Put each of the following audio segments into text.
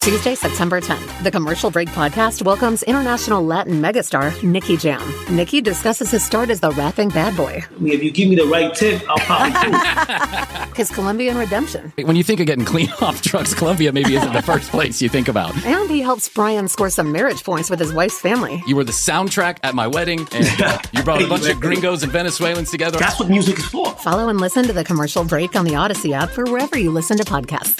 Tuesday, September 10th, the Commercial Break podcast welcomes international Latin megastar Nicky Jam. Nicky discusses his start as the rapping bad boy. If you give me the right tip, I'll probably do it. His Colombian redemption. When you think of getting clean off drugs, Colombia maybe isn't the first place you think about. And he helps Brian score some marriage points with his wife's family. You were the soundtrack at my wedding, and you brought a bunch of gringos and Venezuelans together. That's what music is for. Follow and listen to the Commercial Break on the Odyssey app or wherever you listen to podcasts.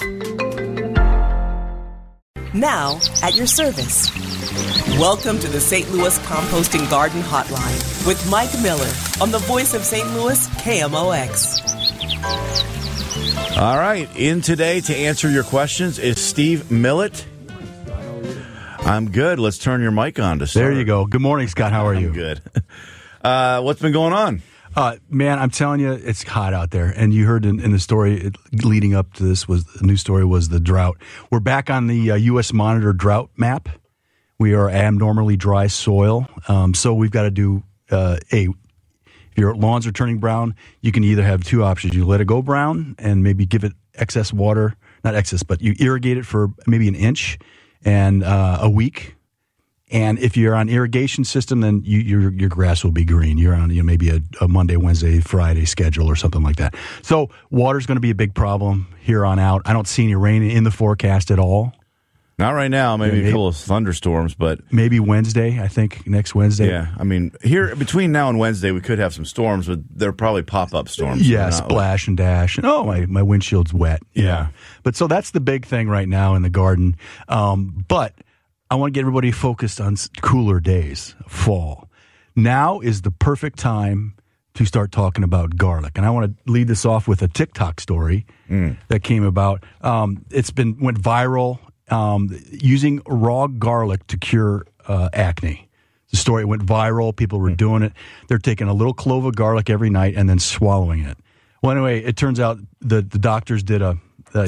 Now, at your service. Welcome to the St. Louis Composting Garden Hotline with Mike Miller on the voice of St. Louis, KMOX. All right, in today to answer your questions is Steve Millett. I'm good. Let's turn your mic on to start. There you go. Good morning, Scott. How are you? I'm good. What's been going on? Man, I'm telling you, it's hot out there. And you heard in the story leading up to this, was the news story was the drought. We're back on the U.S. Monitor drought map. We are abnormally dry soil. So we've got to do, if your lawns are turning brown, you can either have two options. You let it go brown and maybe give it excess water, not excess, but you irrigate it for maybe an inch and a week. And if you're on irrigation system, then your grass will be green. You're on maybe a Monday, Wednesday, Friday schedule or something like that. So water's going to be a big problem here on out. I don't see any rain in the forecast at all. Not right now. Maybe a couple of thunderstorms, but maybe Wednesday. I think next Wednesday. Yeah, I mean here between now and Wednesday we could have some storms, but they're probably pop-up storms. Yeah, splash and dash. And my windshield's wet. Yeah, but so that's the big thing right now in the garden. But I want to get everybody focused on cooler days, fall. Now is the perfect time to start talking about garlic. And I want to lead this off with a TikTok story that came about. Went viral, using raw garlic to cure acne. The story went viral. People were doing it. They're taking a little clove of garlic every night and then swallowing it. Well, anyway, it turns out the doctors did a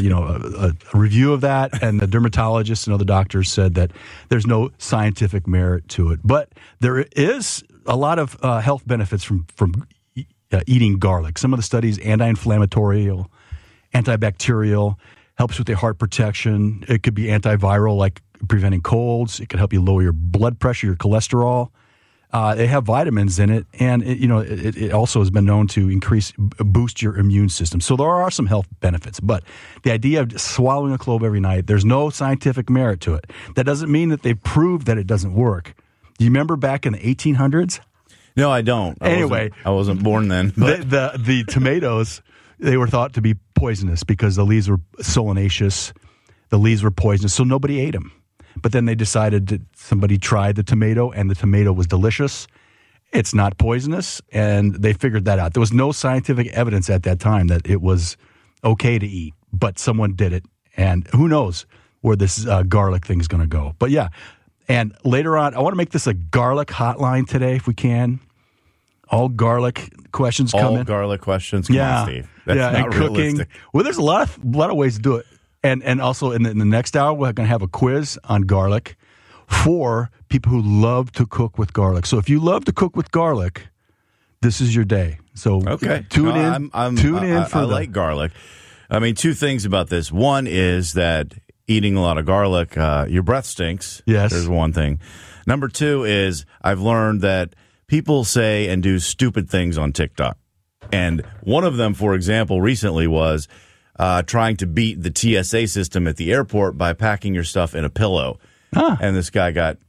review of that, and the dermatologists and other doctors said that there's no scientific merit to it. But there is a lot of health benefits from eating garlic. Some of the studies, anti-inflammatory, antibacterial, helps with the heart protection. It could be antiviral, like preventing colds. It could help you lower your blood pressure, your cholesterol. They have vitamins in it, and it also has been known to boost your immune system. So there are some health benefits, but the idea of swallowing a clove every night, there's no scientific merit to it. That doesn't mean that they've proved that it doesn't work. Do you remember back in the 1800s? No, I don't. Anyway, I wasn't born then. But. The tomatoes, they were thought to be poisonous because the leaves were solanaceous. The leaves were poisonous, so nobody ate them. But then they decided that somebody tried the tomato, and the tomato was delicious. It's not poisonous, and they figured that out. There was no scientific evidence at that time that it was okay to eat, but someone did it, and who knows where this garlic thing is going to go. But yeah, and later on, I want to make this a garlic hotline today if we can. All garlic questions coming. All garlic questions? Come on, Steve. That's not and realistic. Cooking. Well, there's a lot of ways to do it. And also in the next hour, we're going to have a quiz on garlic for people who love to cook with garlic. So if you love to cook with garlic, this is your day. So tune in. I like garlic. I mean, two things about this. One is that eating a lot of garlic, your breath stinks. Yes. There's one thing. Number two is I've learned that people say and do stupid things on TikTok. And one of them, for example, recently was trying to beat the TSA system at the airport by packing your stuff in a pillow. And this guy got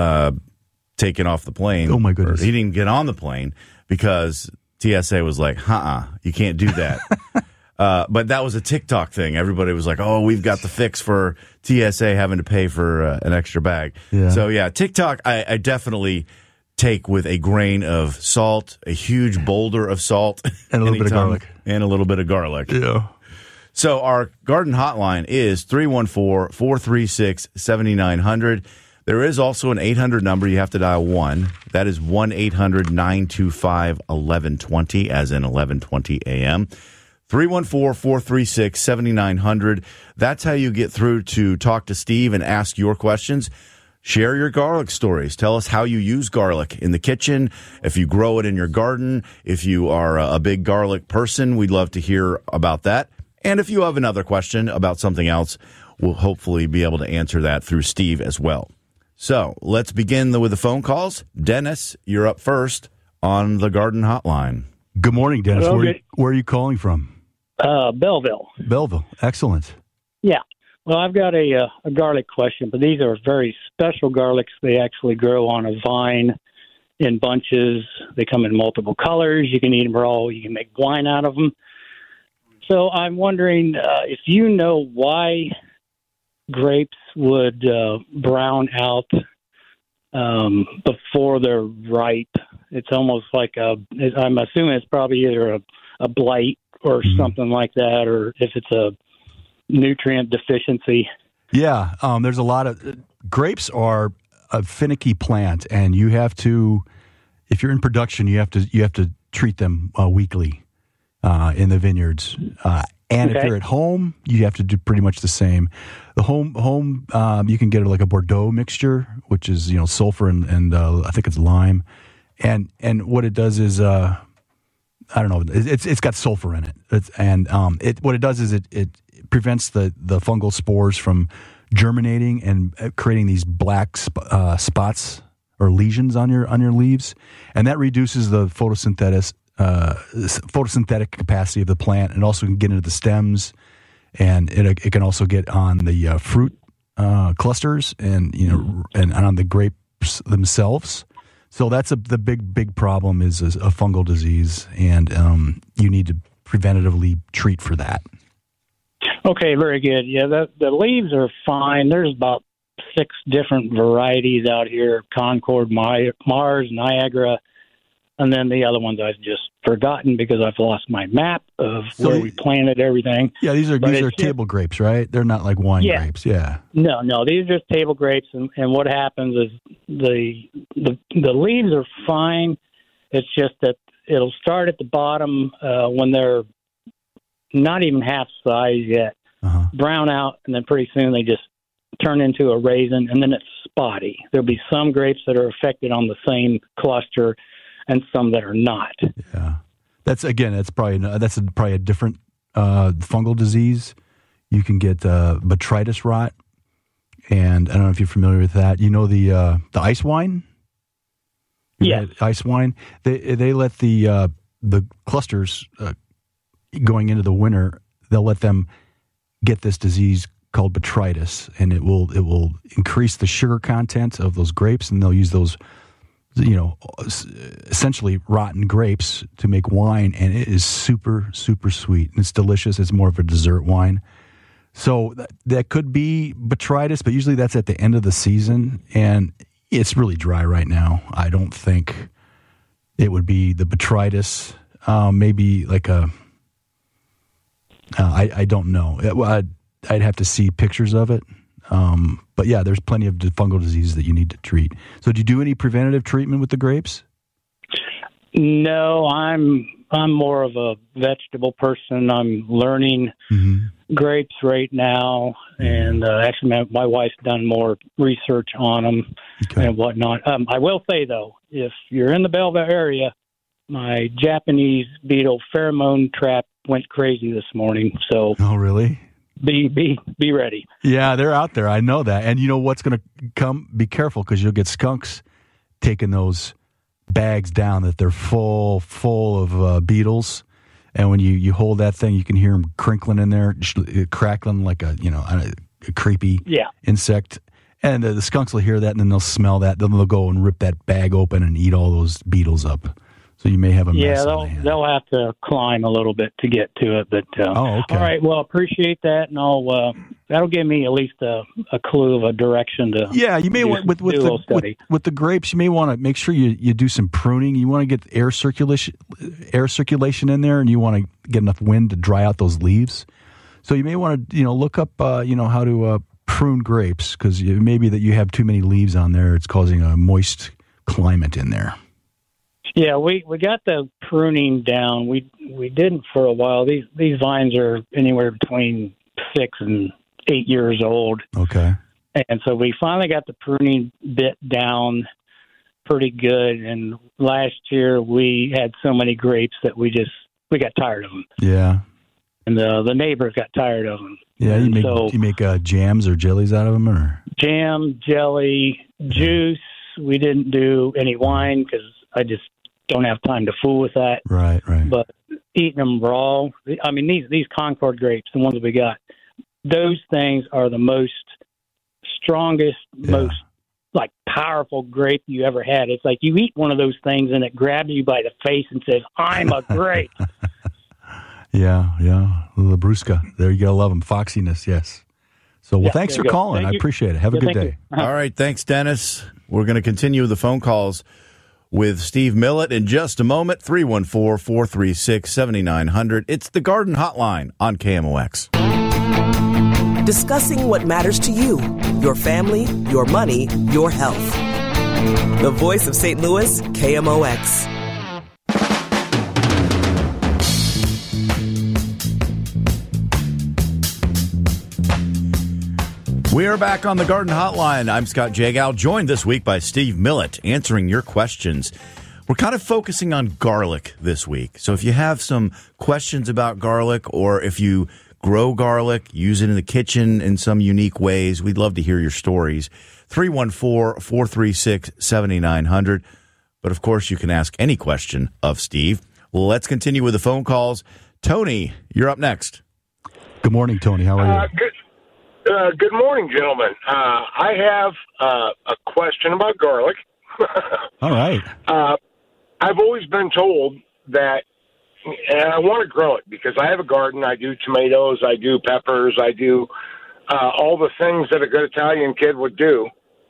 taken off the plane. Oh, my goodness. He didn't get on the plane because TSA was like, you can't do that. But that was a TikTok thing. Everybody was like, oh, we've got the fix for TSA having to pay for an extra bag. Yeah. So, yeah, TikTok, I definitely take with a grain of salt, a huge boulder of salt. And a little bit of garlic. And a little bit of garlic. Yeah. So our garden hotline is 314-436-7900. There is also an 800 number. You have to dial 1. That is 1-800-925-1120, as in 11:20 a.m. 314-436-7900. That's how you get through to talk to Steve and ask your questions. Share your garlic stories. Tell us how you use garlic in the kitchen, if you grow it in your garden, if you are a big garlic person. We'd love to hear about that. And if you have another question about something else, we'll hopefully be able to answer that through Steve as well. So let's begin with the phone calls. Dennis, you're up first on the Garden Hotline. Good morning, Dennis. Hello, where are you calling from? Belleville. Belleville. Excellent. Yeah. Well, I've got a garlic question, but these are very special garlics. They actually grow on a vine in bunches. They come in multiple colors. You can eat them raw. You can make wine out of them. So I'm wondering if you know why grapes would brown out before they're ripe. It's almost like I'm assuming it's probably either a blight or something like that, or if it's a nutrient deficiency. Yeah, there's a lot of grapes are a finicky plant, and you have to, if you're in production, you have to treat them weekly in the vineyards. And if you're at home, you have to do pretty much the same. The home you can get like a Bordeaux mixture, which is sulfur and I think it's lime, and what it does is I don't know, it's got sulfur in it, what it does is it prevents the fungal spores from germinating and creating these black spots or lesions on your leaves, and that reduces the photosynthetic capacity of the plant, and also can get into the stems, and it can also get on the fruit clusters and and on the grapes themselves. So that's the big problem is a fungal disease, and you need to preventatively treat for that. Okay, very good. Yeah, the leaves are fine. There's about 6 different varieties out here: Concord, Mars, Niagara. And then the other ones I've just forgotten because I've lost my map of where we planted everything. Yeah, these are table grapes, right? They're not like wine grapes. Yeah. No, these are just table grapes. And what happens is the leaves are fine. It's just that it'll start at the bottom when they're not even half size yet, brown out, and then pretty soon they just turn into a raisin, and then it's spotty. There'll be some grapes that are affected on the same cluster, and some that are not. Yeah, that's probably a different fungal disease. You can get botrytis rot, and I don't know if you're familiar with that. You know the ice wine. Yeah, ice wine. They let the clusters going into the winter. They'll let them get this disease called botrytis, and it will increase the sugar content of those grapes, and they'll use those essentially rotten grapes to make wine, and it is super, super sweet. And it's delicious. It's more of a dessert wine. So that could be botrytis, but usually that's at the end of the season, and it's really dry right now. I don't think it would be the botrytis. Maybe like I don't know. I'd have to see pictures of it. But yeah, there's plenty of fungal diseases that you need to treat. So do you do any preventative treatment with the grapes? No, I'm more of a vegetable person. I'm learning grapes right now, and actually my wife's done more research on them and whatnot. I will say, though, if you're in the Belleville area, my Japanese beetle pheromone trap went crazy this morning. So, oh, really? Be ready. Yeah, they're out there. I know that. And you know what's going to come? Be careful, because you'll get skunks taking those bags down that they're full of beetles. And when you hold that thing, you can hear them crinkling in there, crackling like a creepy insect. And the skunks will hear that, and then they'll smell that. Then they'll go and rip that bag open and eat all those beetles up. So you may have a mess. Yeah, they'll have to climb a little bit to get to it. But okay. All right, well, appreciate that, and that'll give me at least a clue of a direction to. Yeah, you may want with the grapes. You may want to make sure you do some pruning. You want to get air circulation in there, and you want to get enough wind to dry out those leaves. So you may want to look up how to prune grapes, because it may be that you have too many leaves on there. It's causing a moist climate in there. Yeah, we got the pruning down. We didn't for a while. These vines are anywhere between 6 and 8 years old. Okay. And so we finally got the pruning bit down pretty good. And last year we had so many grapes that we got tired of them. Yeah. and the neighbors got tired of them. Yeah, you make jams or jellies out of them, or jam, jelly, juice. We didn't do any wine because I just don't have time to fool with that. Right. But eating them raw. I mean, these Concord grapes, the ones that we got, those things are the most strongest, most like powerful grape you ever had. It's like you eat one of those things and it grabs you by the face and says, "I'm a grape." Yeah. Labrusca. There you go. Love them. Foxiness, yes. So, thanks for calling. I appreciate it. Have a good day. All right. Thanks, Dennis. We're going to continue the phone calls with Steve Millett in just a moment. 314-436-7900. It's the Garden Hotline on KMOX. Discussing what matters to you, your family, your money, your health. The voice of St. Louis, KMOX. We are back on the Garden Hotline. I'm Scott Jagow, joined this week by Steve Millett, answering your questions. We're kind of focusing on garlic this week. So if you have some questions about garlic, or if you grow garlic, use it in the kitchen in some unique ways, we'd love to hear your stories. 314-436-7900. But of course, you can ask any question of Steve. Let's continue with the phone calls. Tony, you're up next. Good morning, Tony. How are you? Good morning, gentlemen. I have a question about garlic. All right. I've always been told that, and I want to grow it because I have a garden. I do tomatoes, I do peppers, I do all the things that a good Italian kid would do.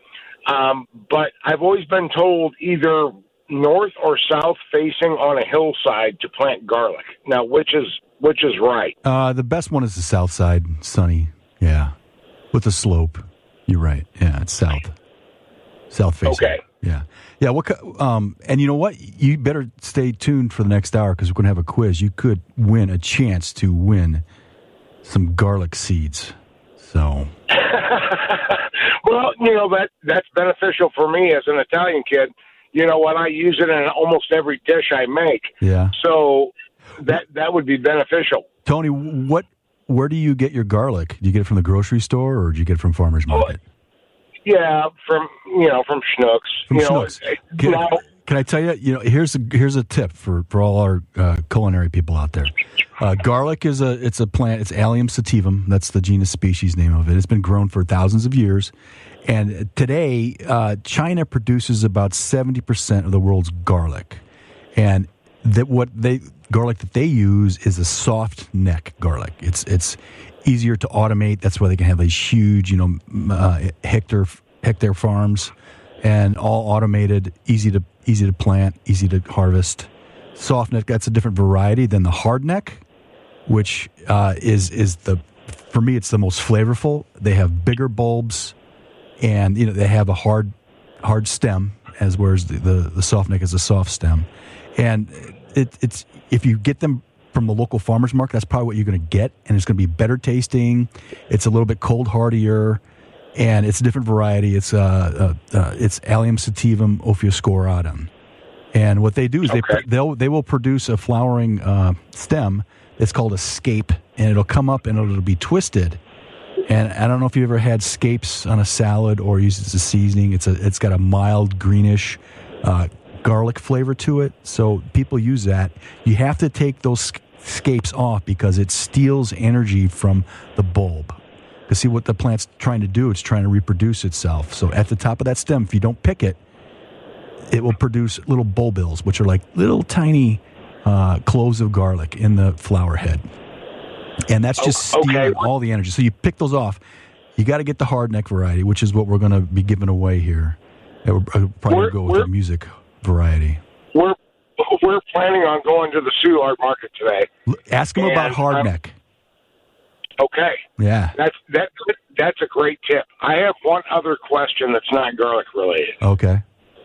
But I've always been told either north or south facing on a hillside to plant garlic. Now, which is right? The best one is the south side, sunny. Yeah. With the slope. You're right. Yeah, it's south. South facing. Okay. Yeah. Yeah. And you know what? You better stay tuned for the next hour because we're going to have a quiz. You could win a chance to win some garlic seeds. So. Well, that's beneficial for me as an Italian kid. You know what? I use it in almost every dish I make. Yeah. So that would be beneficial. Tony, where do you get your garlic? Do you get it from the grocery store or do you get it from farmer's market? Yeah, from Schnucks. From Schnucks. Can I tell you? Here's a tip for all our culinary people out there. Garlic is a plant. It's Allium sativum. That's the genus species name of it. It's been grown for thousands of years, and today China produces about 70% of the world's garlic, and garlic that they use is a soft neck garlic. It's easier to automate. That's why they can have these huge, hectare farms, and all automated, easy to plant, easy to harvest. Soft neck, that's a different variety than the hard neck, which for me, it's the most flavorful. They have bigger bulbs, and they have a hard stem, whereas the soft neck is a soft stem, and it's if you get them from the local farmer's market, that's probably what you're going to get, and it's going to be better tasting. It's a little bit cold hardier, and it's a different variety. It's Allium sativum ophioscoratum, and what they do is they will produce a flowering stem. It's called a scape, and it'll come up and it'll be twisted. And I don't know if you ever had scapes on a salad or used it as a seasoning. It's got a mild greenish garlic flavor to it, so people use that. You have to take those scapes off because it steals energy from the bulb. Because see what the plant's trying to do, it's trying to reproduce itself. So at the top of that stem, if you don't pick it, it will produce little bulbils, which are like little tiny cloves of garlic in the flower head. And that's just stealing all the energy. So you pick those off. You got to get the hard neck variety, which is what we're going to be giving away here. We're probably going to go with the music variety. We're planning on going to the Soulard market today. Ask them about hardneck. Okay. Yeah. That's a great tip. I have one other question that's not garlic related. Okay.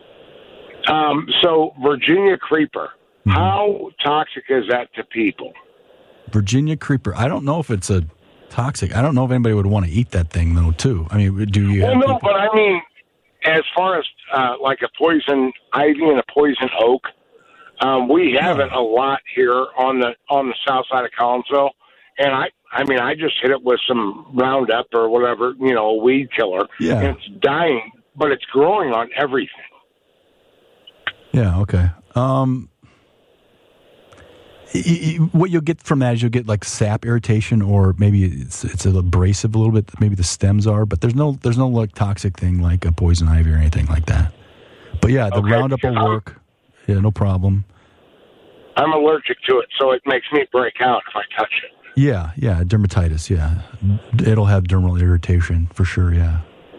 So Virginia creeper, how toxic is that to people? Virginia creeper. I don't know if it's a toxic. I don't know if anybody would want to eat that thing though. Too. I mean, do you? Well, no, but I mean, as far as like a poison ivy and a poison oak, we have it a lot here on the south side of Collinsville, And I just hit it with some Roundup or whatever, a weed killer. Yeah. And it's dying, but it's growing on everything. Yeah, okay. What you'll get from that is you'll get like sap irritation, or maybe it's abrasive a little bit. Maybe the stems are, but there's no like toxic thing like a poison ivy or anything like that. But yeah, the Roundup will work. Yeah, no problem. I'm allergic to it, so it makes me break out if I touch it. Yeah, dermatitis. Yeah, it'll have dermal irritation for sure. Yeah.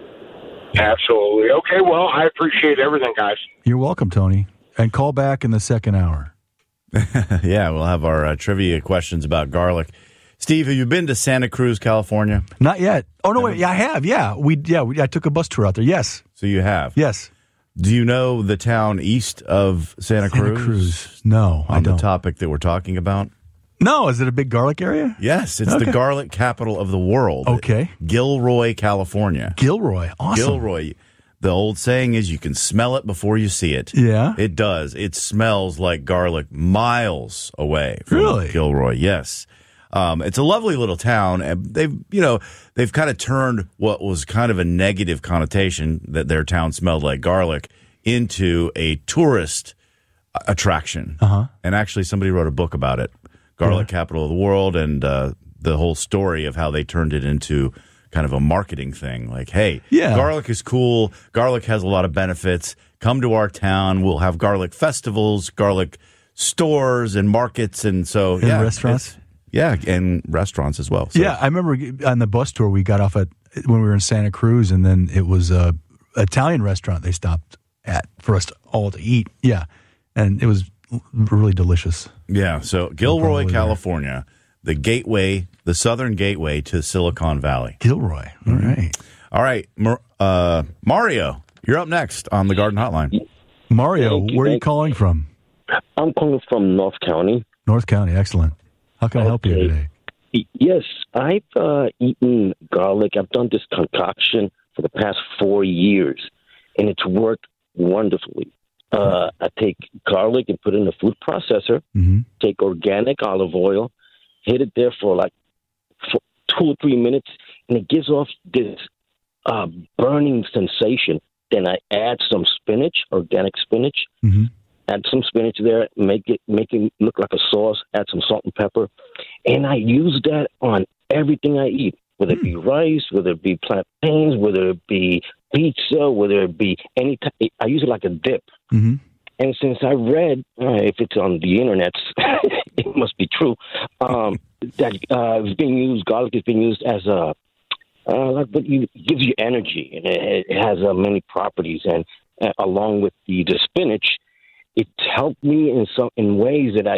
Absolutely. Okay, well, I appreciate everything, guys. You're welcome, Tony. And call back in the second hour. Yeah, we'll have our trivia questions about garlic. Steve, have you been to Santa Cruz, California? Not yet. Oh, no, wait. Yeah, I have. Yeah. I took a bus tour out there. Yes. So you have? Yes. Do you know the town east of Santa Cruz? No, I don't. On the topic that we're talking about? No, is it a big garlic area? Yes, it's the garlic capital of the world. Okay. Gilroy, California. Gilroy, awesome. Gilroy. The old saying is you can smell it before you see it. Yeah. It does. It smells like garlic miles away from Gilroy. Yes. It's a lovely little town. And they've kind of turned what was kind of a negative connotation that their town smelled like garlic into a tourist attraction. Uh-huh. And actually somebody wrote a book about it. Garlic Capital of the World, and the whole story of how they turned it into kind of a marketing thing. Like, hey, garlic is cool. Garlic has a lot of benefits. Come to our town. We'll have garlic festivals, garlic stores and markets. And so, restaurants. And restaurants as well. So. Yeah, I remember on the bus tour we got off at when we were in Santa Cruz, and then it was a Italian restaurant they stopped at for us all to eat. Yeah, and it was really delicious. Yeah, so Gilroy, California, the southern gateway to Silicon Valley. Gilroy, all right. All right, Mario, you're up next on the Garden Hotline. Mario, where are you calling from? I'm calling from North County. North County, excellent. How can I help you today? Yes, I've eaten garlic. I've done this concoction for the past 4 years, and it's worked wonderfully. I take garlic and put it in a food processor, take organic olive oil, hit it there for 2 or 3 minutes, and it gives off this burning sensation. Then I add some spinach, organic spinach, add some spinach there, make it look like a sauce, add some salt and pepper, and I use that on everything I eat, whether it be rice, whether it be plantains, whether it be pizza, whether it be any type. I use it like a dip. And since I read, if it's on the internet, it must be true, that it's being used, garlic is being used as it gives you energy, and it has many properties, and along with the spinach, it's helped me in ways that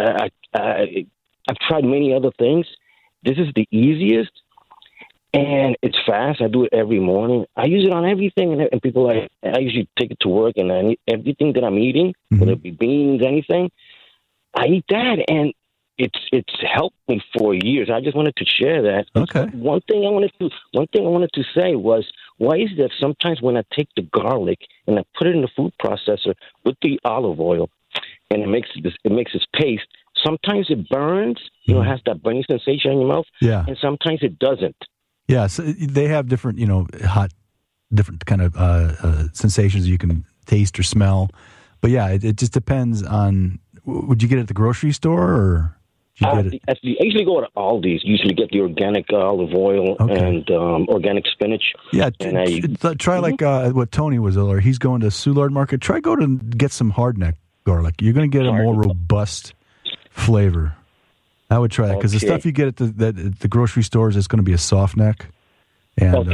I've tried many other things. This is the easiest. And it's fast. I do it every morning. I use it on everything, and people I usually take it to work, and everything that I'm eating, whether it be beans, anything, I eat that, and it's helped me for years. I just wanted to share that. Okay. One thing I wanted to say was, why is it that sometimes when I take the garlic and I put it in the food processor with the olive oil, and it makes this paste, sometimes it burns, has that burning sensation in your mouth, and sometimes it doesn't. Yeah, so they have different, different kind of sensations you can taste or smell. But yeah, it just depends on. Would you get it at the grocery store, or did you get it? I usually go to Aldi's. Usually get the organic olive oil and organic spinach. Yeah, try like what Tony was earlier. He's going to Soulard Market. Try go to get some hardneck garlic. You're going to get a more robust flavor. I would try that because the stuff you get at the grocery stores is going to be a soft neck, and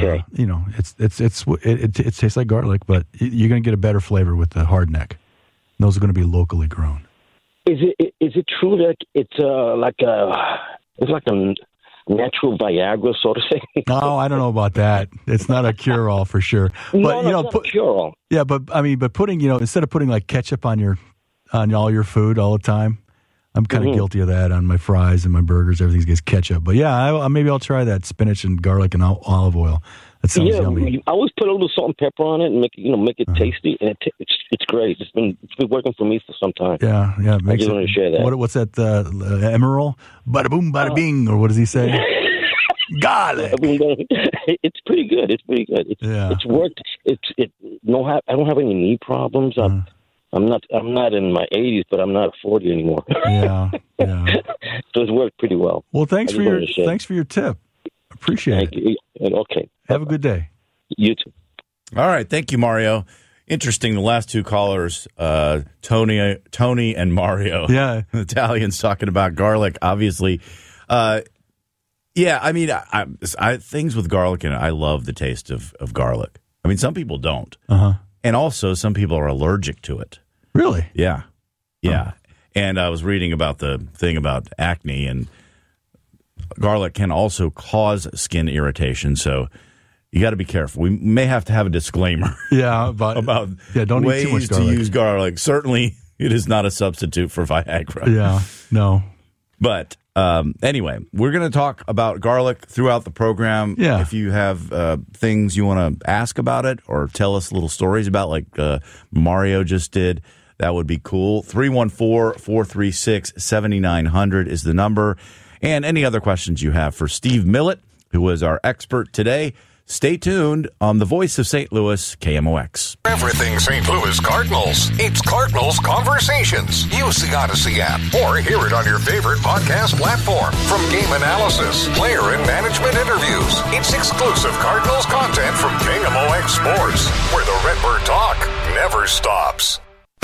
it tastes like garlic, but you're going to get a better flavor with the hard neck. Those are going to be locally grown. Is it true that it's like a natural Viagra sort of thing? No, I don't know about that. It's not a cure-all for sure. But not a cure-all. Yeah, but putting instead of putting like ketchup on all your food all the time. I'm kind of guilty of that on my fries and my burgers. Everything gets ketchup. But yeah, maybe I'll try that spinach and garlic and olive oil. That sounds yummy. I always put a little salt and pepper on it and make it tasty, and it's great. It's been working for me for some time. Yeah. I just wanted to share that. What's that? Emerald? Bada boom, bada bing, or what does he say? Garlic. It's pretty good. It's worked. I don't have any knee problems. I'm not in my 80s, but I'm not 40 anymore. Yeah. So it's worked pretty well. Well, thanks for your tip. Appreciate it. Okay. Have a good day. You too. All right. Thank you, Mario. Interesting. The last two callers, Tony and Mario. Yeah. The Italians talking about garlic, obviously. Yeah, I mean, I things with garlic in it, I love the taste of garlic. I mean, some people don't. And also, some people are allergic to it. Really? Yeah. And I was reading about the thing about acne, and garlic can also cause skin irritation, so you got to be careful. We may have to have a disclaimer about don't ways eat too much garlic. To use garlic. Certainly, it is not a substitute for Viagra. Yeah, no. But anyway, we're going to talk about garlic throughout the program. Yeah. If you have things you want to ask about it or tell us little stories about, like Mario just did, that would be cool. 314-436-7900 is the number. And any other questions you have for Steve Millett, who is our expert today. Stay tuned on the Voice of St. Louis, KMOX. Everything St. Louis Cardinals. It's Cardinals Conversations. Use the Odyssey app or hear it on your favorite podcast platform. From game analysis, player and management interviews, it's exclusive Cardinals content from KMOX Sports, where the Redbird talk never stops.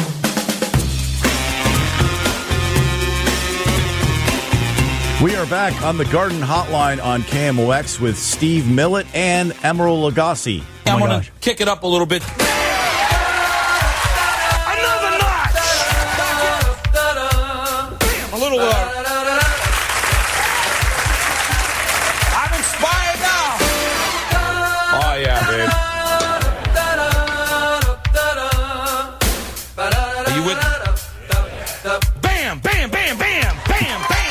We are back on the Garden Hotline on KMOX with Steve Millett and Emerald Lagasse. I'm going to kick it up a little bit. Another notch! Bam, a little I'm inspired now. Oh, yeah, babe. Are you with me? Bam, bam, bam, bam, bam, bam.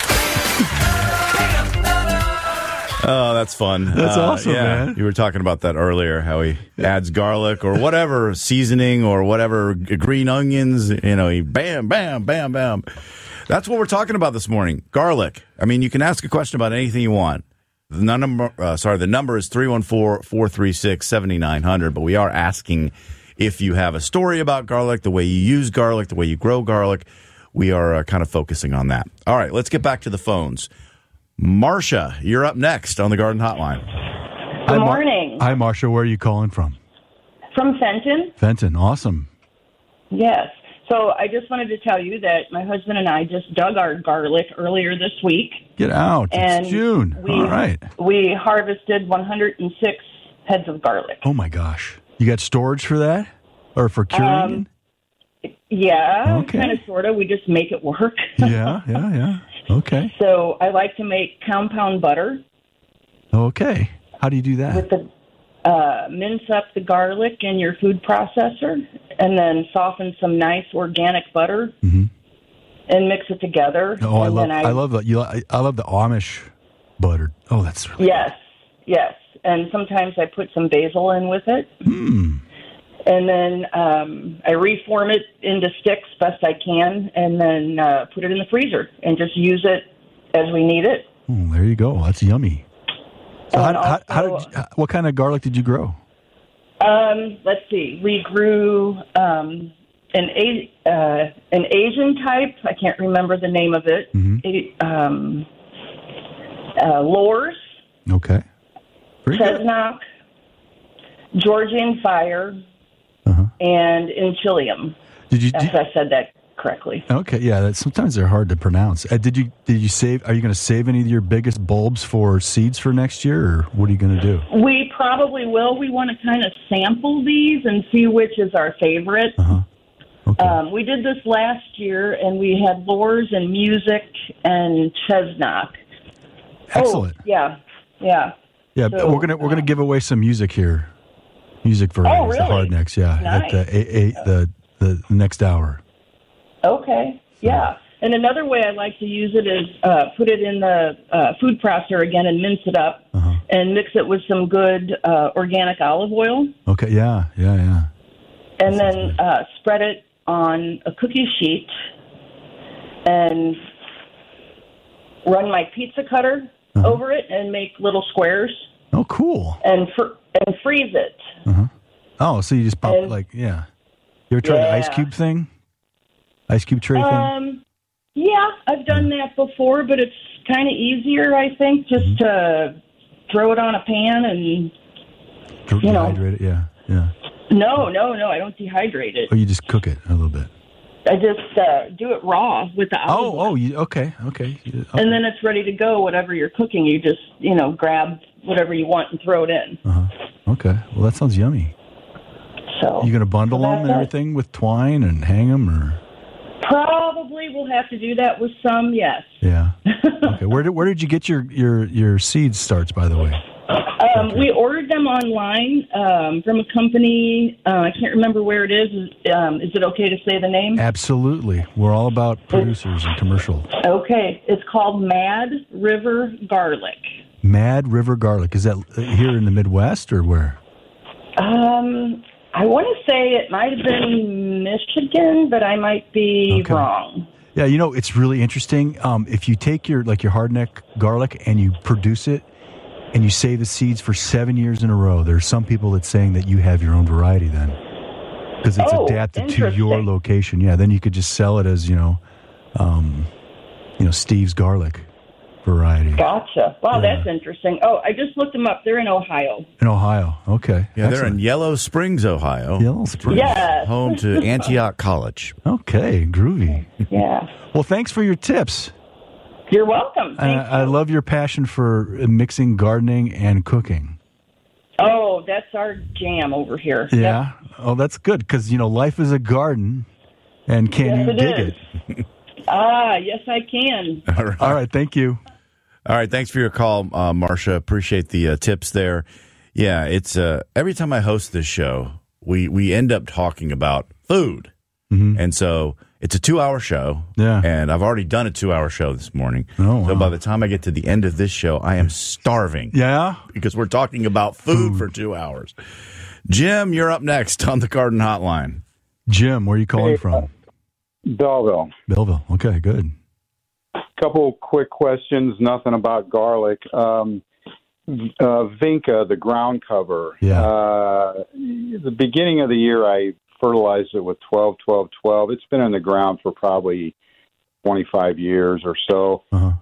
Oh, that's fun. That's awesome, man. You were talking about that earlier, how he adds garlic or whatever seasoning or whatever green onions, he bam, bam, bam, bam. That's what we're talking about this morning, garlic. I mean, you can ask a question about anything you want. The number is 314-436-7900, but we are asking if you have a story about garlic, the way you use garlic, the way you grow garlic. We are kind of focusing on that. All right, let's get back to the phones. Marcia, you're up next on the Garden Hotline. Good morning. Hi, Marcia. Where are you calling from? From Fenton. Fenton. Awesome. Yes. So I just wanted to tell you that my husband and I just dug our garlic earlier this week. Get out. And it's June. All right. We harvested 106 heads of garlic. Oh, my gosh. You got storage for that? Or for curing? Yeah, okay. Kind of, sort of. We just make it work. Yeah. Okay. So I like to make compound butter. Okay. How do you do that? With the mince up the garlic in your food processor, and then soften some nice organic butter, and mix it together. Oh, I love that. I love the Amish butter. Oh, that's really yes. And sometimes I put some basil in with it. And then I reform it into sticks best I can, and then put it in the freezer and just use it as we need it. Oh, there you go. That's yummy. So what kind of garlic did you grow? Let's see. We grew an Asian type. I can't remember the name of it. Lors. Okay. Chestnut, Georgian fire, and Enchilium. If I said that correctly. Okay, yeah. Sometimes they're hard to pronounce. Did you save? Are you going to save any of your biggest bulbs for seeds for next year, or what are you going to do? We probably will. We want to kind of sample these and see which is our favorite. Okay. We did this last year, and we had Lors and Music and Chestnut. Excellent. Oh, yeah. Yeah, so, we're gonna give away some music here. Music varieties, really? The Hardnecks, Nice. at the next hour. Okay, yeah. And another way I like to use it is put it in the food processor again and mince it up and mix it with some good organic olive oil. Okay, yeah. And then spread it on a cookie sheet and run my pizza cutter over it and make little squares. Oh, cool. And freeze it. Oh, so you just pop You ever tried the ice cube thing? Ice cube tray thing? Yeah, I've done that before, but it's kind of easier, I think, just to throw it on a pan and, dehydrate it, yeah. No, I don't dehydrate it. Oh, you just cook it a little bit. I just do it raw with the olive oil. Okay. And then it's ready to go, whatever you're cooking. You just, grab whatever you want and throw it in. Okay. Well, that sounds yummy. So you going to bundle them and everything with twine and hang them, or? Probably we'll have to do that with some, yes. Yeah. Okay. Where did you get your seed starts, by the way? We ordered them online from a company. I can't remember where it is. Is it okay to say the name? Absolutely. We're all about producers and commercial. Okay. It's called Mad River Garlic. Mad River Garlic. Is that here in the Midwest or where? I want to say it might have been Michigan, but I might be wrong. Yeah, it's really interesting. If you take your hardneck garlic and you produce it, and you save the seeds for 7 years in a row, there's some people that's saying that you have your own variety then, because it's adapted to your location. Yeah, then you could just sell it as Steve's garlic variety. Gotcha. Wow, that's interesting. Oh, I just looked them up. They're in Ohio. In Ohio, okay. Yeah, Excellent. they're in Yellow Springs, Ohio. Yellow Springs. Yes. Home to Antioch College. Okay, groovy. Yeah. Well, thanks for your tips. You're welcome. I love your passion for mixing gardening and cooking. Oh, that's our jam over here. Yeah. Yep. Oh, that's good because, life is a garden, and can you dig it? Yes, I can. All right. Thank you. All right. Thanks for your call, Marcia. Appreciate the tips there. Yeah, it's every time I host this show, we end up talking about food. And so it's a 2-hour show. Yeah. And I've already done a 2-hour show this morning. Oh, wow. So by the time I get to the end of this show, I am starving. Yeah. Because we're talking about food for 2 hours. Jim, you're up next on the Garden Hotline. Jim, where are you calling from? Belleville. Belleville. Okay, good. Couple quick questions, nothing about garlic. Vinca, the ground cover. Yeah. The beginning of the year, I fertilized it with 12-12-12. It's been in the ground for probably 25 years or so.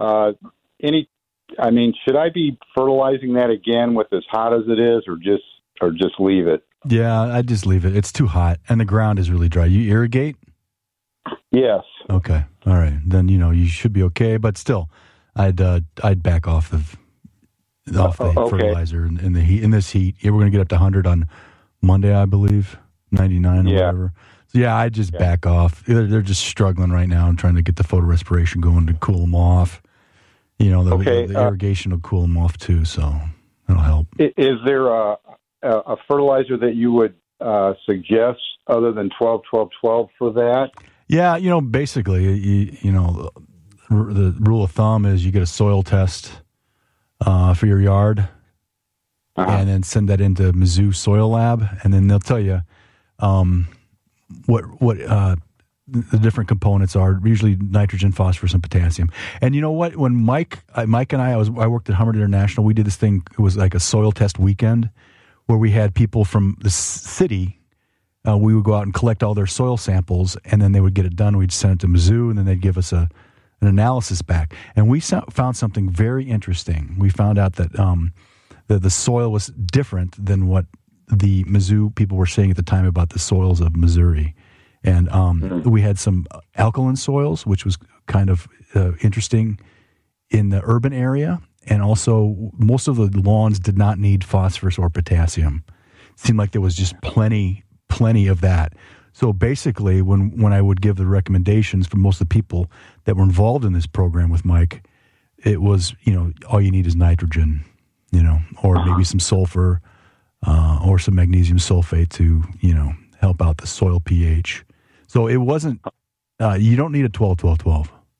Should I be fertilizing that again with as hot as it is, or just leave it? Yeah, I'd just leave it. It's too hot, and the ground is really dry. You irrigate? Yes. Okay. All right. Then you should be okay. But still, I'd back off the fertilizer in the heat. In this heat, we're going to get up to 100 on Monday, I believe. 99 or whatever. So yeah, I just back off. They're just struggling right now and trying to get the photorespiration going to cool them off. The irrigation will cool them off too, so that'll help. Is there a fertilizer that you would suggest other than 12-12-12 for that? Yeah, basically, the rule of thumb is you get a soil test for your yard, and then send that into Mizzou Soil Lab, and then they'll tell you what the different components are, usually nitrogen, phosphorus, and potassium. And you know what? When Mike and I worked at Hummer International, we did this thing. It was like a soil test weekend where we had people from the city. We would go out and collect all their soil samples, and then they would get it done. We'd send it to Mizzou, and then they'd give us an analysis back. And we found something very interesting. We found out that the soil was different than what the Mizzou people were saying at the time about the soils of Missouri. And we had some alkaline soils, which was kind of interesting in the urban area. And also, most of the lawns did not need phosphorus or potassium. It seemed like there was just plenty of that. So basically, when I would give the recommendations for most of the people that were involved in this program with Mike, it was, all you need is nitrogen, or maybe some sulfur or some magnesium sulfate to, help out the soil pH. So it wasn't, you don't need a 12-12-12.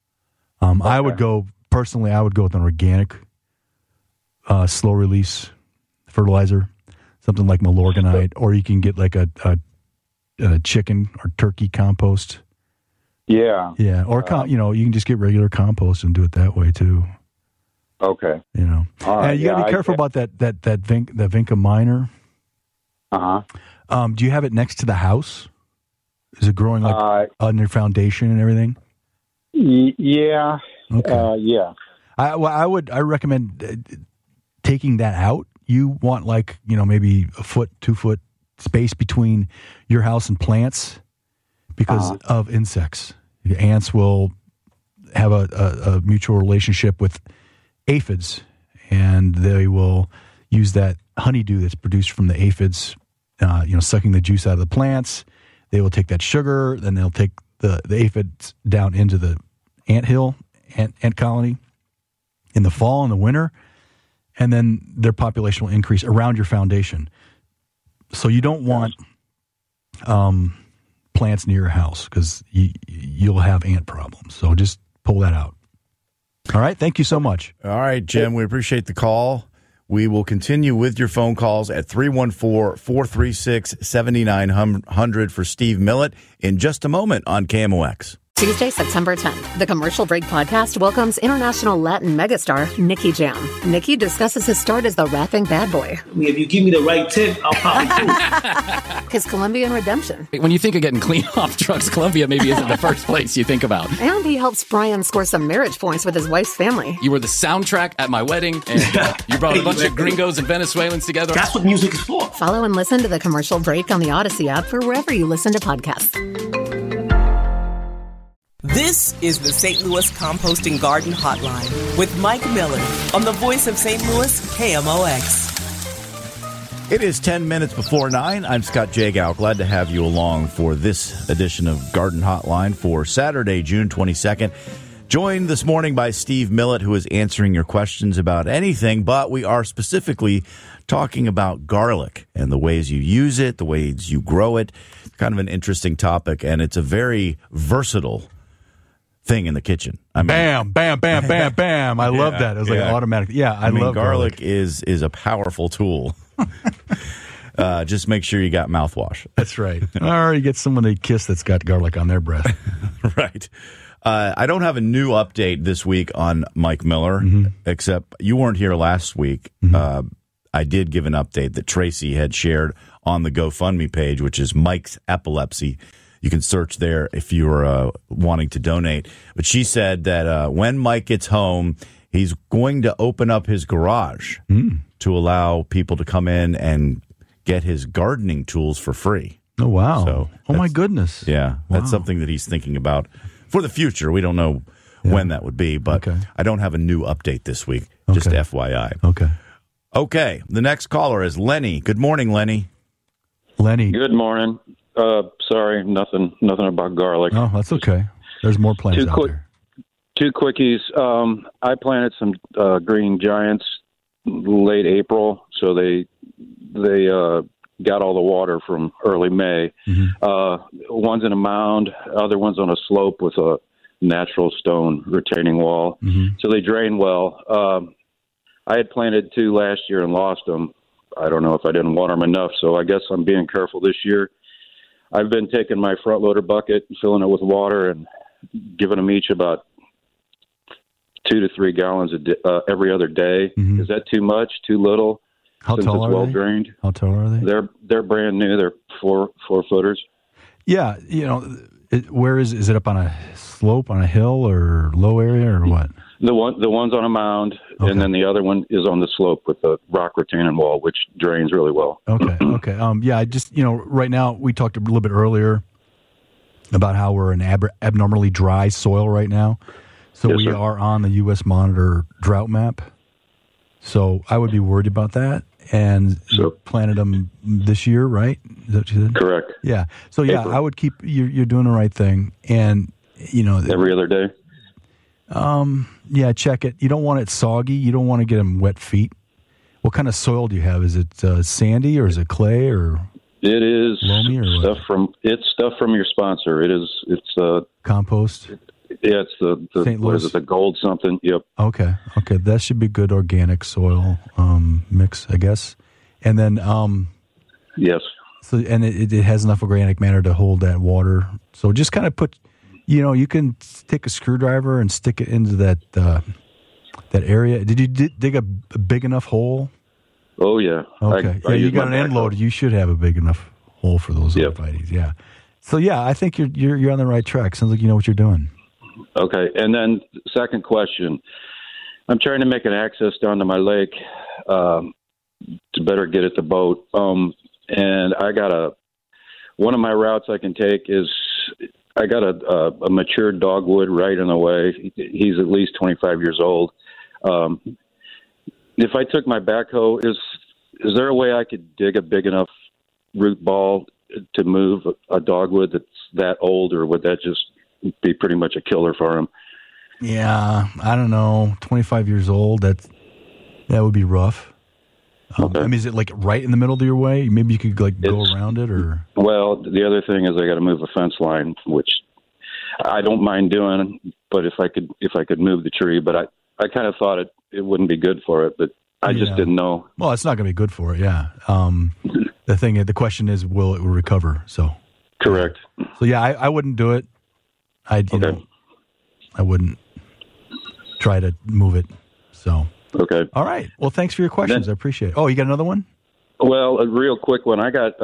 I would go personally. I would go with an organic, slow release fertilizer, something like Milorganite, or you can get like a chicken or turkey compost. Yeah. Yeah, or you can just get regular compost and do it that way too. Okay. All right. And you got to be careful about that Vinca minor. Do you have it next to the house? Is it growing like on your foundation and everything? Yeah. Okay. Yeah. I recommend taking that out. You want maybe a 2 foot space between your house and plants because of insects. The ants will have a mutual relationship with aphids, and they will use that honeydew that's produced from the aphids, sucking the juice out of the plants. They will take that sugar, then they'll take the aphids down into the ant colony in the fall and the winter, and then their population will increase around your foundation. So you don't want plants near your house because you'll have ant problems. So just pull that out. All right. Thank you so much. All right, Jim. We appreciate the call. We will continue with your phone calls at 314-436-7900 for Steve Millett in just a moment on KMOX. Tuesday, September 10th, the Commercial Break Podcast welcomes international Latin megastar Nicky Jam. Nicky discusses his start as the rapping bad boy. If you give me the right tip, I'll probably do it. His Colombian redemption. When you think of getting clean off drugs, Colombia maybe isn't the first place you think about. And he helps Brian score some marriage points with his wife's family. You were the soundtrack at my wedding, and you brought a bunch of gringos and Venezuelans together. That's what music is for. Follow and listen to the Commercial Break on the Odyssey app for wherever you listen to podcasts. This is the St. Louis Composting Garden Hotline with Mike Miller on the voice of St. Louis, KMOX. It is 10 minutes before 9. I'm Scott Jagow. Glad to have you along for this edition of Garden Hotline for Saturday, June 22nd. Joined this morning by Steve Millett, who is answering your questions about anything, but we are specifically talking about garlic and the ways you use it, the ways you grow it. Kind of an interesting topic, and it's a very versatile thing in the kitchen. I mean, bam, bam, bam, bam, bam. I love that. It was like automatic. Yeah, I love garlic. Is a powerful tool. Just make sure you got mouthwash. That's right. Or you get someone to kiss that's got garlic on their breath. Right. I don't have a new update this week on Mike Miller, except you weren't here last week. I did give an update that Tracy had shared on the GoFundMe page, which is Mike's Epilepsy. You can search there if you're wanting to donate. But she said that when Mike gets home, he's going to open up his garage to allow people to come in and get his gardening tools for free. Oh, wow. So my goodness. Yeah, that's something that he's thinking about for the future. We don't know when that would be, but I don't have a new update this week, just FYI. Okay, the next caller is Lenny. Good morning, Lenny. Lenny. Good morning. Sorry, nothing about garlic. Oh, that's okay. There's more plants out there. Two quickies. I planted some green giants late April, so they got all the water from early May. One's in a mound, other one's on a slope with a natural stone retaining wall, so they drain well. I had planted two last year and lost them. I don't know if I didn't water them enough, so I guess I'm being careful this year. I've been taking my front loader bucket, filling it with water, and giving them each about 2 to 3 gallons every other day. Is that too much? Too little? How tall are well they? Drained. How tall are they? They're brand new. They're 4 footers. Yeah, where is it up on a slope, on a hill, or low area, or what? The one's on a mound, and then the other one is on the slope with a rock retaining wall, which drains really well. Okay. Yeah, I just right now we talked a little bit earlier about how we're in abnormally dry soil right now, so we are on the U.S. Monitor drought map. So I would be worried about that. And you planted them this year, right? Is that what you said? Correct. Yeah. So April. I would keep. You're doing the right thing, and every other day. Yeah, check it. You don't want it soggy. You don't want to get them wet feet. What kind of soil do you have? Is it sandy or is it clay or? It is loamy or stuff from your sponsor. It's compost. Yeah, it's the St. what Louis. is it, the gold something? Yep. Okay. That should be good organic soil mix, I guess. And then, yes. So and it has enough organic matter to hold that water. So just kind of put, you can take a screwdriver and stick it into that area. Did you dig a big enough hole? Oh yeah. Okay. You got an end loader. You should have a big enough hole for those arborvitaes. Yeah. So yeah, I think you're on the right track. Sounds like you know what you're doing. Okay. And then second question, I'm trying to make an access down to my lake to better get at the boat. And I got one of my routes I can take is I got a mature dogwood right in the way. He's at least 25 years old. If I took my backhoe, is there a way I could dig a big enough root ball to move a dogwood that's that old, or would that just be pretty much a killer for him? Yeah, I don't know. 25 years old, that would be rough. Okay. I mean, is it like right in the middle of your way? Maybe you could go around it, or? Well, the other thing is I got to move a fence line, which I don't mind doing, but if I could move the tree, but I kind of thought it wouldn't be good for it, but I just didn't know. Well, it's not going to be good for it. Yeah. The question is, will it recover? So. Correct. So yeah, I wouldn't do it. I wouldn't try to move it. So. Okay. All right. Well, thanks for your questions. I appreciate it. Oh, you got another one? Well, a real quick one. I got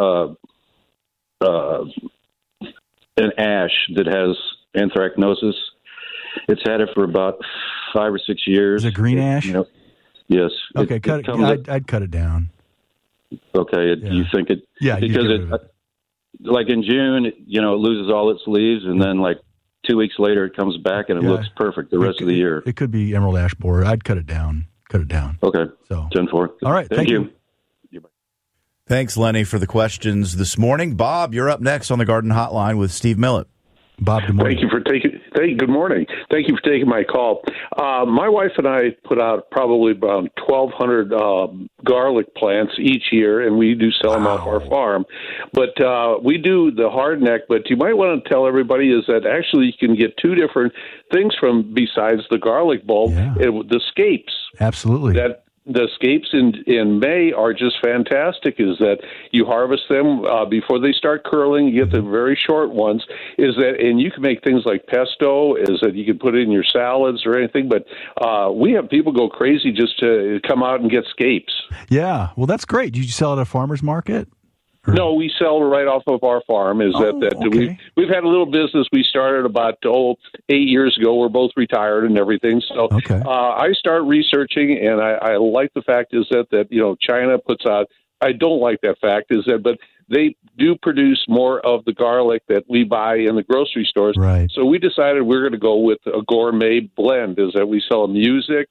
an ash that has anthracnosis. It's had it for about 5 or 6 years. Is it green ash? Yes. Okay, I'd cut it down. Okay. You think it? Yeah. Because like in June, it loses all its leaves, and then like 2 weeks later, it comes back and it looks perfect the rest of the year. It could be emerald ash borer. I'd cut it down. Okay. So 10-4. All right. Thank you. Thanks, Lenny, for the questions this morning. Bob, you're up next on the Garden Hotline with Steve Millett. Bob, good morning. Good morning. Thank you for taking my call. My wife and I put out probably about 1,200 garlic plants each year, and we do sell them off our farm. But we do the hardneck. But you might want to tell everybody is that actually you can get two different things from besides the garlic bulb, the scapes. Absolutely. The scapes in May are just fantastic. Is that you harvest them before they start curling. You get the very short ones. And you can make things like pesto. Is that you can put it in your salads or anything. But we have people go crazy just to come out and get scapes. Yeah, well, that's great. Did you sell it at a farmer's market? No, we sell right off of our farm. Okay. We've had a little business we started about 8 years ago. We're both retired and everything. So I start researching, and I like the fact is that China puts out. I don't like that fact but they do produce more of the garlic that we buy in the grocery stores. Right. So we decided we're going to go with a gourmet blend. Is that we sell music,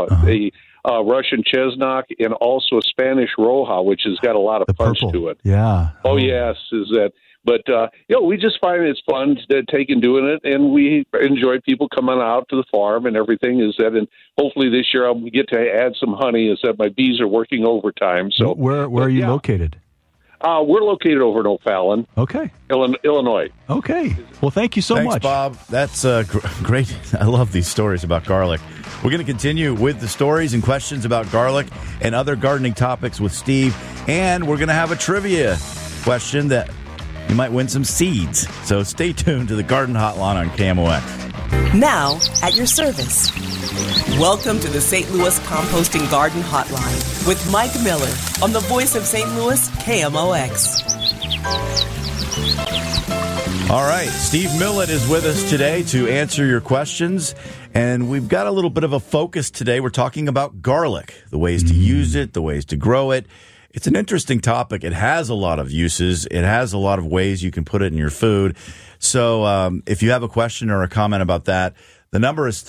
a Russian Chestnuk, and also a Spanish Roja, which has got a lot of punch to it. Yeah. Oh, yes. But we just find it's fun to take and doing it, and we enjoy people coming out to the farm and everything. And hopefully this year I'll get to add some honey. My bees are working overtime. So where are you located? We're located over in O'Fallon. Okay. Illinois. Okay. Well, thank you so Thanks, much, Bob. That's great. I love these stories about garlic. We're going to continue with the stories and questions about garlic and other gardening topics with Steve, and we're going to have a trivia question that you might win some seeds. So stay tuned to the Garden Hotline on KMOX. Now, at your service. Welcome to the St. Louis Composting Garden Hotline with Mike Miller on the voice of St. Louis, KMOX. All right, Steve Millett is with us today to answer your questions, and we've got a little bit of a focus today. We're talking about garlic, the ways to use it, the ways to grow it. It's an interesting topic. It has a lot of uses. It has a lot of ways you can put it in your food. So if you have a question or a comment about that, the number is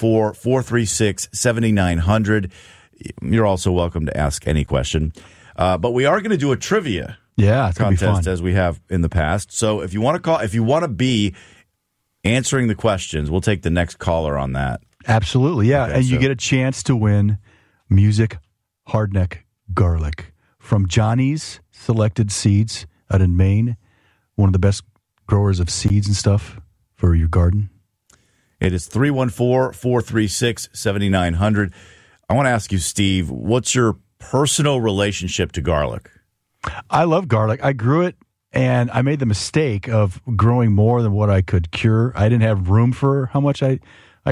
314-436-7900. You're also welcome to ask any question. But we are going to do a trivia contest as we have in the past. So if you want to call, if you want to be answering the questions, we'll take the next caller on that. Absolutely, yeah. Okay, and you get a chance to win music hardneck garlic from Johnny's Selected Seeds out in Maine, one of the best growers of seeds and stuff for your garden. It is 314-436-7900. I want to ask you, Steve, what's your personal relationship to garlic? I love garlic. I grew it, and I made the mistake of growing more than what I could cure. I didn't have room for how much I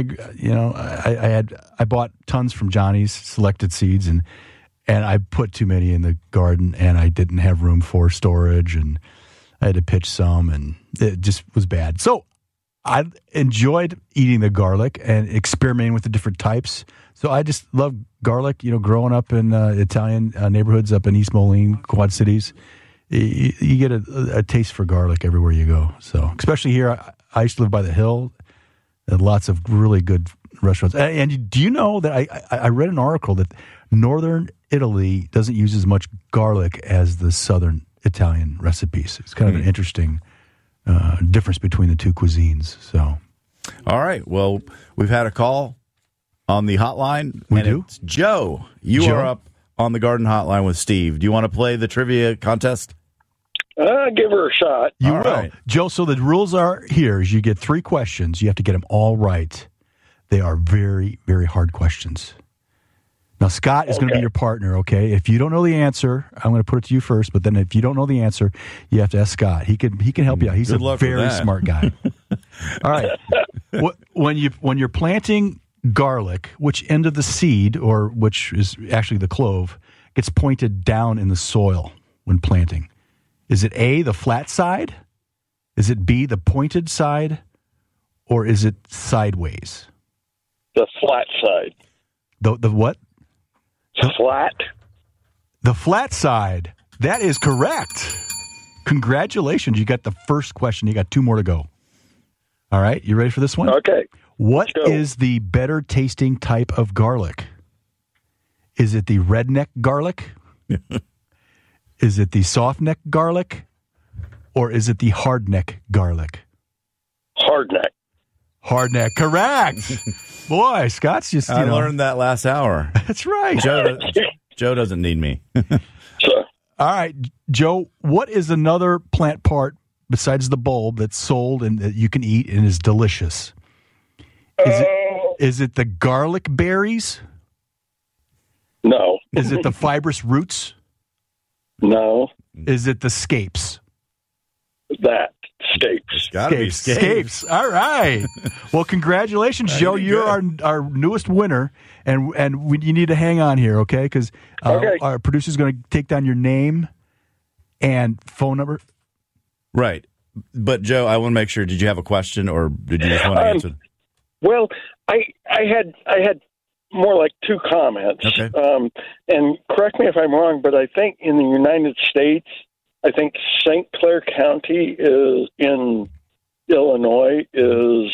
bought tons from Johnny's Selected Seeds, and I put too many in the garden, and I didn't have room for storage, and I had to pitch some, and it just was bad. So I enjoyed eating the garlic and experimenting with the different types. So I just love garlic, growing up in Italian neighborhoods up in East Moline, Quad Cities. You get a taste for garlic everywhere you go. So especially here, I used to live by the hill. And lots of really good restaurants. And do you know that I read an article that northern Italy doesn't use as much garlic as the southern Italian recipes? It's kind of an interesting difference between the two cuisines. So, all right. Well, we've had a call on the hotline. It's Joe. You are up on the garden hotline with Steve. Do you want to play the trivia contest? Give her a shot. You will. Right. Joe, so the rules are here is you get 3 questions. You have to get them all right. They are very, very hard questions. Now, Scott is going to be your partner, okay? If you don't know the answer, I'm going to put it to you first, but then if you don't know the answer, you have to ask Scott. He can help you out. He's a very smart guy. All right. When you're planting garlic, which end of the seed, or which is actually the clove, gets pointed down in the soil when planting? Is it A, the flat side? Is it B, the pointed side? Or is it sideways? The flat side. The what? Flat. The flat side. That is correct. Congratulations. You got the first question. You got 2 more to go. All right. You ready for this one? Okay. What is the better tasting type of garlic? Is it the redneck garlic? Is it the soft neck garlic, or is it the hard neck garlic? Hard neck. Hard neck, correct. Boy, Scott's just, I learned that last hour. That's right. Joe doesn't need me. Sure. All right, Joe, what is another plant part besides the bulb that's sold and that you can eat and is delicious? Is it the garlic berries? No. Is it the fibrous roots? No. Is it the scapes? That. Scapes. It's got to be scapes. All right. Well, congratulations, Joe. You're our newest winner, and you need to hang on here, okay? Because our producer's going to take down your name and phone number. Right. But, Joe, I want to make sure, did you have a question, or did you just want to answer? Well, I had more like 2 comments. Okay. And correct me if I'm wrong, but I think in the United States, I think St. Clair County is in Illinois is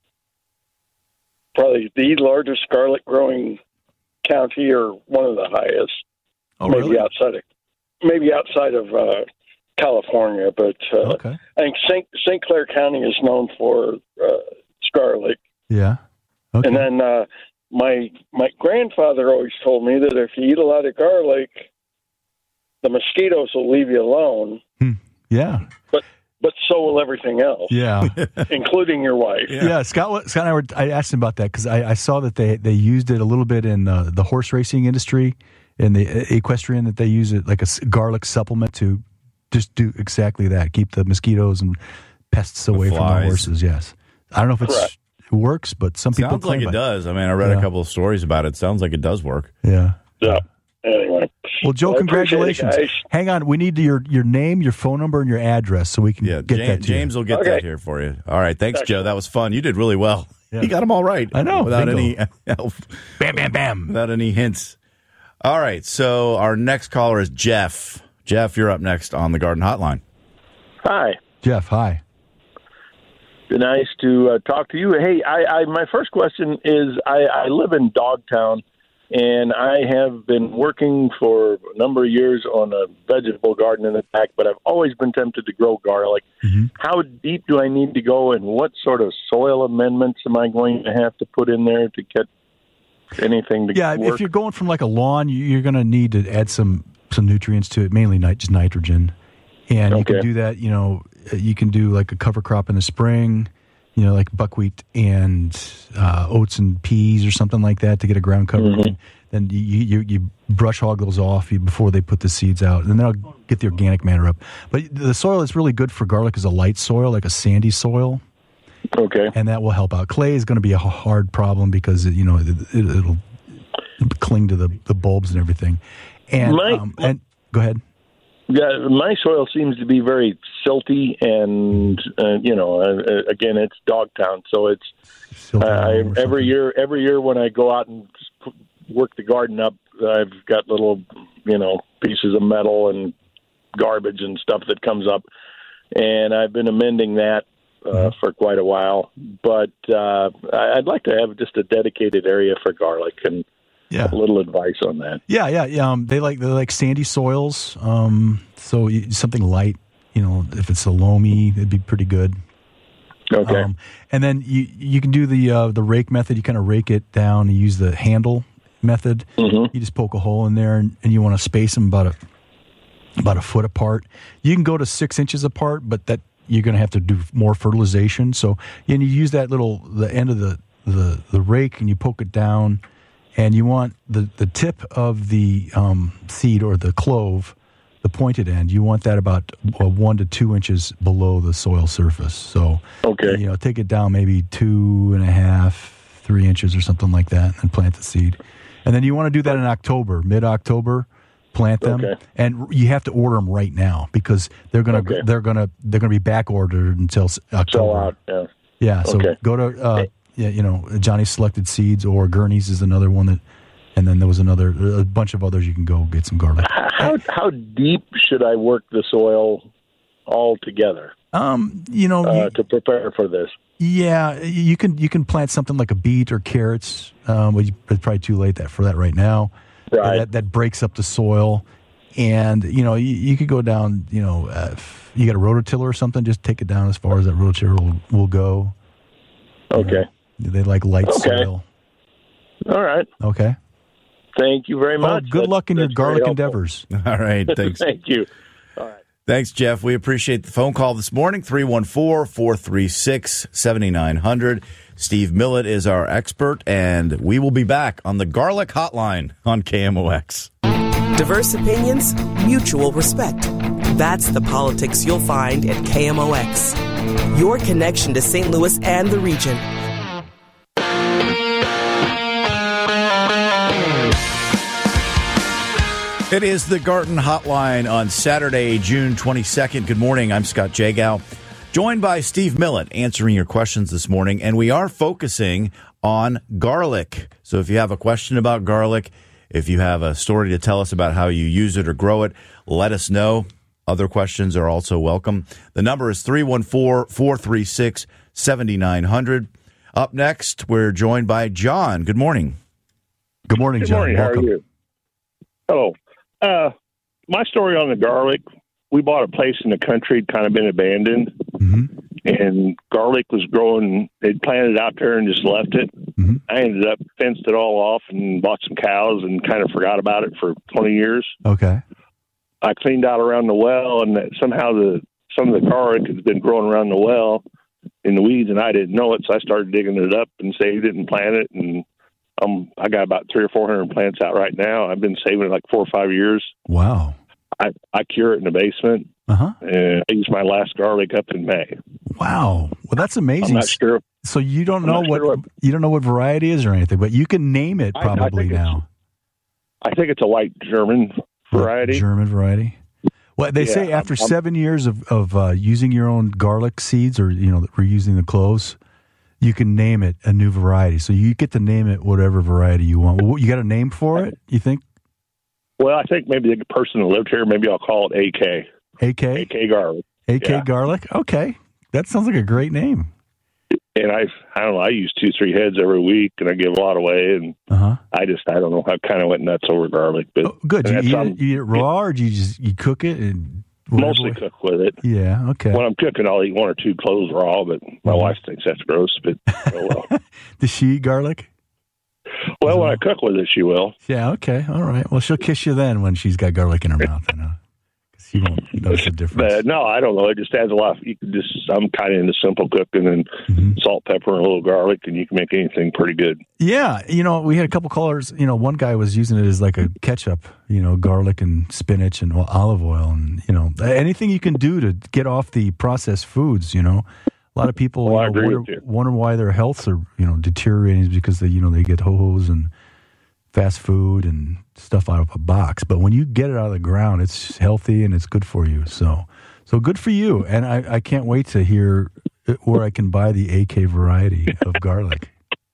probably the largest garlic growing county, or one of the highest. Oh, maybe really? outside of California, but I think St. Clair County is known for garlic. Yeah. Okay. And then my grandfather always told me that if you eat a lot of garlic, the mosquitoes will leave you alone. Yeah. But so will everything else. Yeah. Including your wife. Yeah. Scott and I asked him about that because I saw that they used it a little bit in the horse racing industry, in the equestrian, that they use it like a garlic supplement to just do exactly that, keep the mosquitoes and pests away from the horses. Yes. I don't know if it works, but some people sounds like it does. I mean, I read a couple of stories about it. Sounds like it does work. Yeah. Yeah. Anyway. Well, Joe, congratulations. Hang on. We need your name, your phone number, and your address so we can get that to you. James will get that here for you. All right. Thanks, Joe. That was fun. You did really well. Yeah. You got them all right. I know. Without any help. Bam, bam, bam. Without any hints. All right. So our next caller is Jeff. Jeff, you're up next on the Garden Hotline. Hi. Jeff, hi. Nice to talk to you. Hey, my first question is I live in Dogtown, and I have been working for a number of years on a vegetable garden in the back, but I've always been tempted to grow garlic. Mm-hmm. How deep do I need to go, and what sort of soil amendments am I going to have to put in there to get anything to work? If you're going from like a lawn, you're going to need to add some nutrients to it, mainly just nitrogen. And you can do that, you can do like a cover crop in the spring, like buckwheat and oats and peas or something like that to get a ground cover. Mm-hmm. Then you brush hog those off before they put the seeds out, and then I'll get the organic matter up. But the soil that's really good for garlic is a light soil, like a sandy soil. Okay. And that will help out. Clay is going to be a hard problem because it'll cling to the bulbs and everything. And and go ahead. Yeah, my soil seems to be very silty, and again, it's Dogtown, so it's every year when I go out and work the garden up, I've got little pieces of metal and garbage and stuff that comes up, and I've been amending that for quite a while. But I'd like to have just a dedicated area for garlic and. Yeah. A little advice on that. Yeah. They like sandy soils. So something light, if it's a loamy, it'd be pretty good. Okay. And then you can do the rake method. You kind of rake it down and use the handle method. Mm-hmm. You just poke a hole in there, and you want to space them about a foot apart. You can go to 6 inches apart, but that you're going to have to do more fertilization. So you use that the end of the rake, and you poke it down. And you want the tip of the seed or the clove, the pointed end, you want that about 1 to 2 inches below the soil surface. So, take it down maybe 2.5, 3 inches or something like that, and plant the seed. And then you want to do that in October, mid-October, plant them, and you have to order them right now because they're gonna be back ordered until October. Sell out, yeah. So go to. Johnny's Selected Seeds or Gurney's is another one and then there was a bunch of others you can go get some garlic. How deep should I work the soil all together? To prepare for this. Yeah, you can plant something like a beet or carrots. It's probably too late for that right now. Right. That breaks up the soil, and you could go down. You got a rototiller or something. Just take it down as far as that rototiller will go. Okay. They like light soil. All right. Okay. Thank you very much. Good luck in your garlic endeavors. All right. Thanks. Thank you. All right. Thanks, Jeff. We appreciate the phone call this morning, 314-436-7900. Steve Millett is our expert, and we will be back on the Garlic Hotline on KMOX. Diverse opinions, mutual respect. That's the politics you'll find at KMOX. Your connection to St. Louis and the region. It is the Garden Hotline on Saturday, June 22nd. Good morning. I'm Scott Jagow, joined by Steve Millett, answering your questions this morning. And we are focusing on garlic. So if you have a question about garlic, if you have a story to tell us about how you use it or grow it, let us know. Other questions are also welcome. The number is 314-436-7900. Up next, we're joined by John. Good morning. Good morning, John. Good morning. Welcome. How are you? Hello. My story on the garlic, we bought a place in the country, kind of been abandoned, and garlic was growing. They'd planted it out there and just left it. I ended up fenced it all off and bought some cows and kind of forgot about it for 20 years. Okay. I cleaned out around the well, and somehow some of the garlic has been growing around the well in the weeds, and I didn't know it, so I started digging it up and saved it and planted it, and I got about 300 or 400 plants out right now. I've been saving it like 4 or 5 years. Wow. I cure it in the basement. And I used my last garlic up in May. Wow. Well, that's amazing. I'm not sure. So you don't know what variety is or anything, but you can name it probably now. I think it's a white German variety. German variety. Well, they say after 7 years of using your own garlic seeds or reusing the cloves, you can name it a new variety. So you get to name it whatever variety you want. You got a name for it, you think? Well, I think maybe the person who lived here, maybe I'll call it AK. AK? AK garlic. AK garlic? Okay. That sounds like a great name. And I don't know, I use 2-3 heads every week, and I give a lot away, and I don't know, I kind of went nuts over garlic. But good. You eat it raw, or do you cook it? And mostly cook with it. Yeah, okay. When I'm cooking, I'll eat 1 or 2 cloves raw, but my wife thinks that's gross, but oh well. Does she eat garlic? Well, when I cook with it, she will. Yeah, okay, all right. Well, she'll kiss you then when she's got garlic in her mouth. You won't notice a difference. No, I don't know. It just adds a lot. I'm kind of into simple cooking and salt, pepper, and a little garlic, and you can make anything pretty good. Yeah, we had a couple callers. One guy was using it as like a ketchup. Garlic and spinach and olive oil, and anything you can do to get off the processed foods. A lot of people wonder why their healths are deteriorating because they get ho-hos and fast food and stuff out of a box. But when you get it out of the ground, it's healthy and it's good for you. So good for you. And I can't wait to hear where I can buy the AK variety of garlic.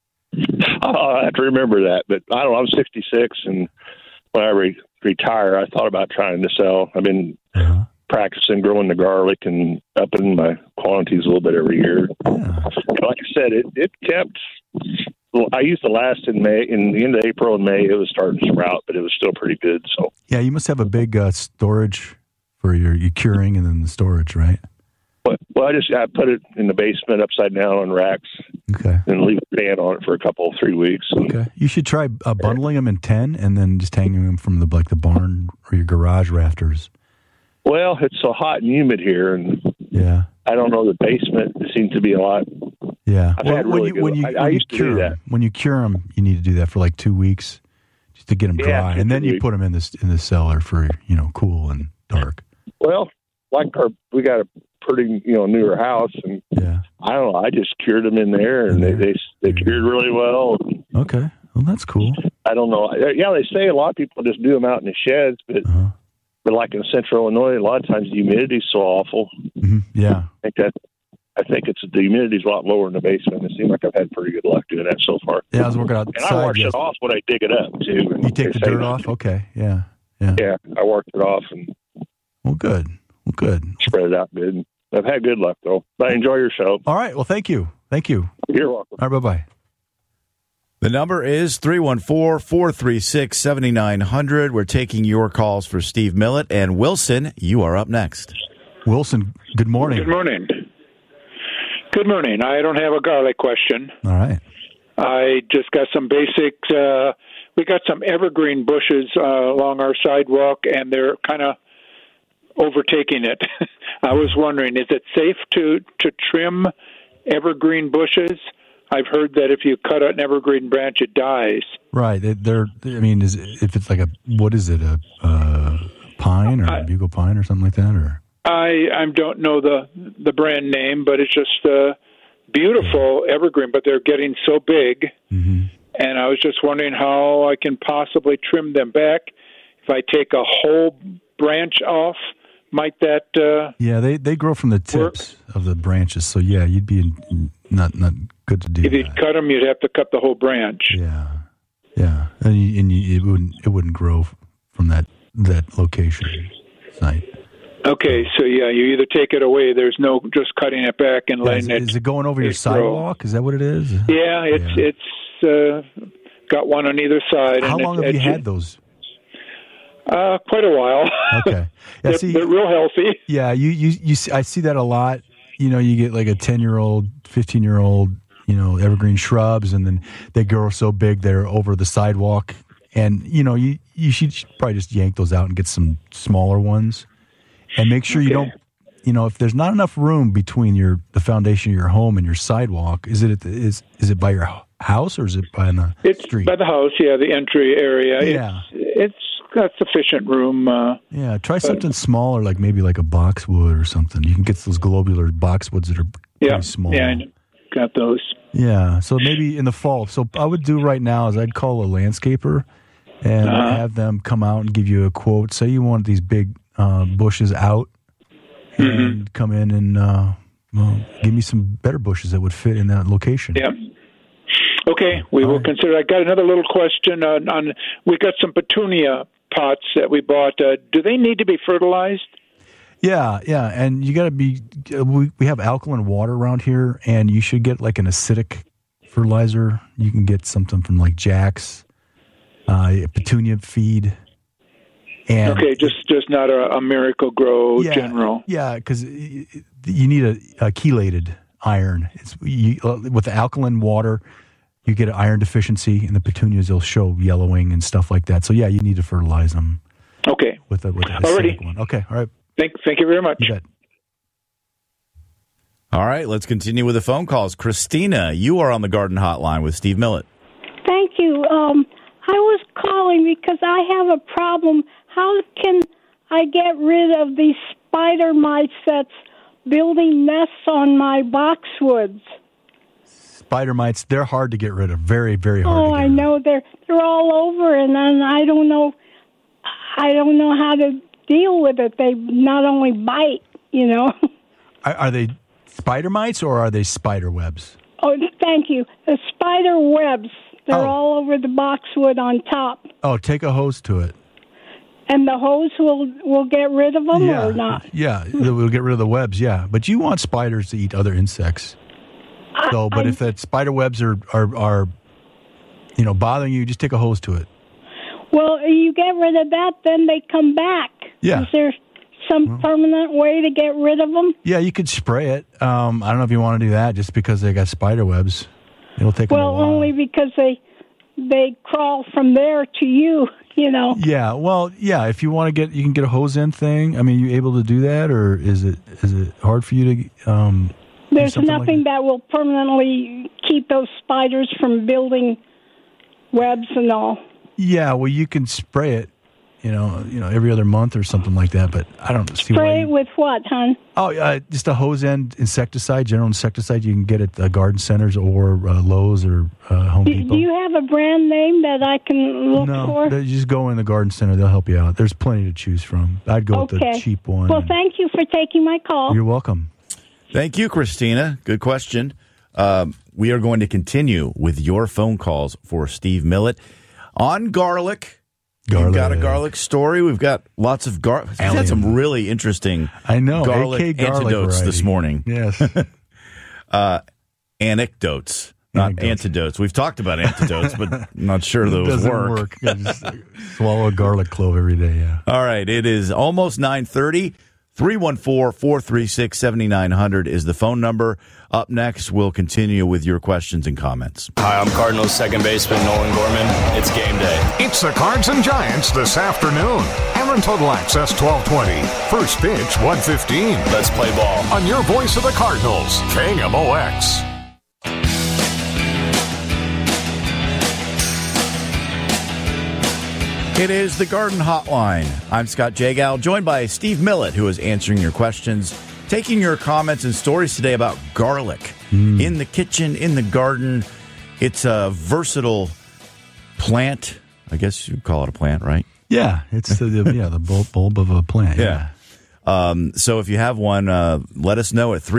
I have to remember that. But I don't know. I'm 66, and when I retire, I thought about trying to sell. I've been practicing growing the garlic and upping my quantities a little bit every year. Yeah. Like I said, it kept. Well, I used the last in May. In the end of April and May, it was starting to sprout, but it was still pretty good. So yeah, you must have a big storage for your curing and then the storage, right? Well, I put it in the basement upside down on racks. Okay. And leave a pan on it for 3 weeks. Okay. You should try bundling them in 10 and then just hanging them from the barn or your garage rafters. Well, it's so hot and humid here, and yeah, I don't know. The basement seems to be a lot. Yeah. I used to do that. When you cure them, you need to do that for like 2 weeks just to get them dry, and then you put them in the cellar for cool and dark. Well, we got a pretty newer house, and I don't know. I just cured them in there, and they cured really well. Okay, well that's cool. I don't know. Yeah, they say a lot of people just do them out in the sheds, but like in Central Illinois, a lot of times the humidity's so awful. Mm-hmm. Yeah, I think the humidity's a lot lower in the basement. It seems like I've had pretty good luck doing that so far. Yeah, I was working outside. And I wash it off when I dig it up too. You take the dirt off? Okay, yeah. Yeah, I worked it off and. Well, good. Spread it out good. I've had good luck though. I enjoy your show. All right. Well, thank you. You're welcome. All right. Bye-bye. The number is 314-436-7900. We're taking your calls for Steve Millett. And Wilson, you are up next. Wilson, good morning. Good morning. Good morning. I don't have a garlic question. All right. I just got some basic, we got some evergreen bushes along our sidewalk, and they're kind of overtaking it. I was wondering, is it safe to trim evergreen bushes? I've heard that if you cut an evergreen branch, it dies. Right. If it's like what is it, a pine or a bugle pine or something like that? Or I don't know the brand name, but it's just beautiful evergreen, but they're getting so big. Mm-hmm. And I was just wondering how I can possibly trim them back. If I take a whole branch off, might that yeah, they grow from the tips of the branches, so yeah, you'd be not good to do if you'd cut them, you'd have to cut the whole branch. Yeah, and it wouldn't grow from that location site. Okay, so yeah, you either take it away. There's no just cutting it back and letting it. Is it going over your sidewalk? Is that what it is? Yeah, it's got one on either side. How long have you had those? Quite a while. Okay, yeah, they're real healthy. Yeah, you I see that a lot. You get like a 10-year-old, 15-year-old, evergreen shrubs, and then they grow so big they're over the sidewalk. And you should probably just yank those out and get some smaller ones, and make sure you don't. If there's not enough room between the foundation of your home and your sidewalk, is it by your house or is it by the street? By the house, yeah, the entry area. Yeah, it's got sufficient room. Try something smaller, like maybe like a boxwood or something. You can get those globular boxwoods that are pretty small. Yeah, I got those. Yeah, so maybe in the fall. So I would do right now is I'd call a landscaper and have them come out and give you a quote. Say you want these big bushes out, and come in and give me some better bushes that would fit in that location. Yeah. Okay, we will consider. I got another little question on. We got some petunia pots that we bought. Do they need to be fertilized? Yeah, and you got to be. We have alkaline water around here, and you should get like an acidic fertilizer. You can get something from like Jack's, petunia feed. And okay, just not a Miracle Grow General. Yeah, because you need a chelated iron. With the alkaline water, you get an iron deficiency, and the petunias will show yellowing and stuff like that. So yeah, you need to fertilize them. Okay. With a acidic one. Okay, all right. Thank you very much. You bet. All right, let's continue with the phone calls. Christina, you are on the Garden Hotline with Steve Millett. Thank you. I was calling because I have a problem. How can I get rid of these spider mites that's building nests on my boxwoods? Spider mites, they're hard to get rid of. Very, very hard to get rid of. I know they're all over, and then I don't know how to deal with it. They not only bite, Are they spider mites or are they spider webs? Oh, thank you. The spider webs. They're all over the boxwood on top. Oh, take a hose to it. And the hose will get rid of them or not? Yeah, we'll get rid of the webs, yeah. But you want spiders to eat other insects. But if that spider webs are bothering you, just take a hose to it. Well, you get rid of that, then they come back. Yeah. Is there some permanent way to get rid of them? Yeah, you could spray it. I don't know if you want to do that just because they got spider webs. It'll take them a while. Only because they crawl from there to you, Yeah, well, yeah, if you want to you can get a hose end thing. I mean, are you able to do that, or is it hard for you to There's nothing that will permanently keep those spiders from building webs and all. Yeah, well, you can spray it, every other month or something like that. But I don't see why. Spray it with what, hon? Oh, just a hose end insecticide, general insecticide. You can get at garden centers or Lowe's or Home Depot. Do you have a brand name that I can look for? No, you just go in the garden center. They'll help you out. There's plenty to choose from. I'd go with the cheap one. Well, thank you for taking my call. You're welcome. Thank you, Christina. Good question. We are going to continue with your phone calls for Steve Millett on garlic. We've got a garlic story. We've got lots of garlic. We've had some really interesting garlic antidotes this morning. Yes. Anecdotes, not antidotes. We've talked about antidotes, but I'm not sure those work. Yeah, just swallow a garlic clove every day, yeah. All right, it is almost 9:30. 314-436-7900 is the phone number. Up next, we'll continue with your questions and comments. Hi, I'm Cardinals second baseman Nolan Gorman. It's game day. It's the Cards and Giants this afternoon. Aaron Total Access 1220. First pitch 1:15. Let's play ball. On your voice of the Cardinals, KMOX. It is the Garden Hotline. I'm Scott Jagal, joined by Steve Millett, who is answering your questions, taking your comments and stories today about garlic in the kitchen, in the garden. It's a versatile plant. I guess you'd call it a plant, right? Yeah, it's the bulb of a plant. Yeah. So if you have one, let us know at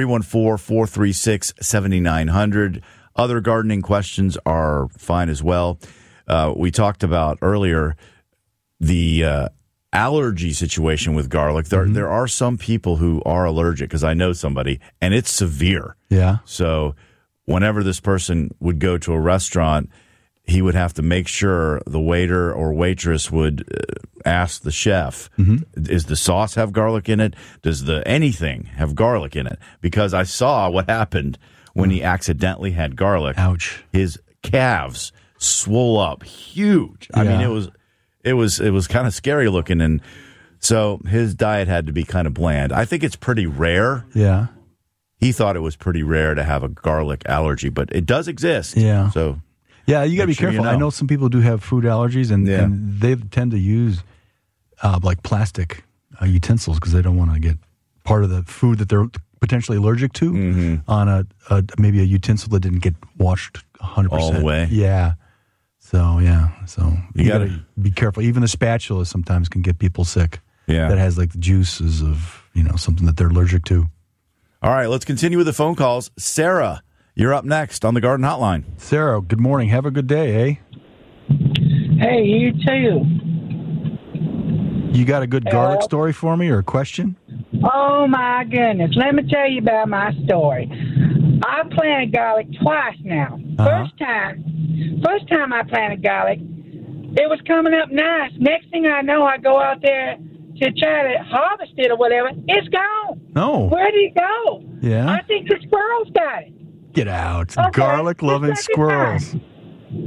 314-436-7900. Other gardening questions are fine as well. We talked about earlier the allergy situation with garlic. There are some people who are allergic, because I know somebody, and it's severe. Yeah. So whenever this person would go to a restaurant, he would have to make sure the waiter or waitress would ask the chef, does the sauce have garlic in it? Does anything have garlic in it? Because I saw what happened when he accidentally had garlic. Ouch. His calves swole up huge. I mean, it was kind of scary looking, and so his diet had to be kind of bland. I think it's pretty rare. Yeah. He thought it was pretty rare to have a garlic allergy, but it does exist. Yeah. So yeah, you got to be careful. I know some people do have food allergies, and they tend to use like plastic utensils because they don't want to get part of the food that they're potentially allergic to on maybe a utensil that didn't get washed 100% all the way. Yeah. So you got to be careful. Even the spatula sometimes can get people sick. Yeah. That has like the juices of something that they're allergic to. All right, let's continue with the phone calls. Sarah, you're up next on the Garden Hotline. Sarah, good morning. Have a good day, eh? Hey, you too. You got a good garlic story for me or a question? Oh, my goodness. Let me tell you about my story. I planted garlic twice now. First time I planted garlic, it was coming up nice. Next thing I know, I go out there to try to harvest it or whatever. It's gone. No. Where did it go? Yeah. I think the squirrels got it. Get out. Okay. Garlic-loving squirrals.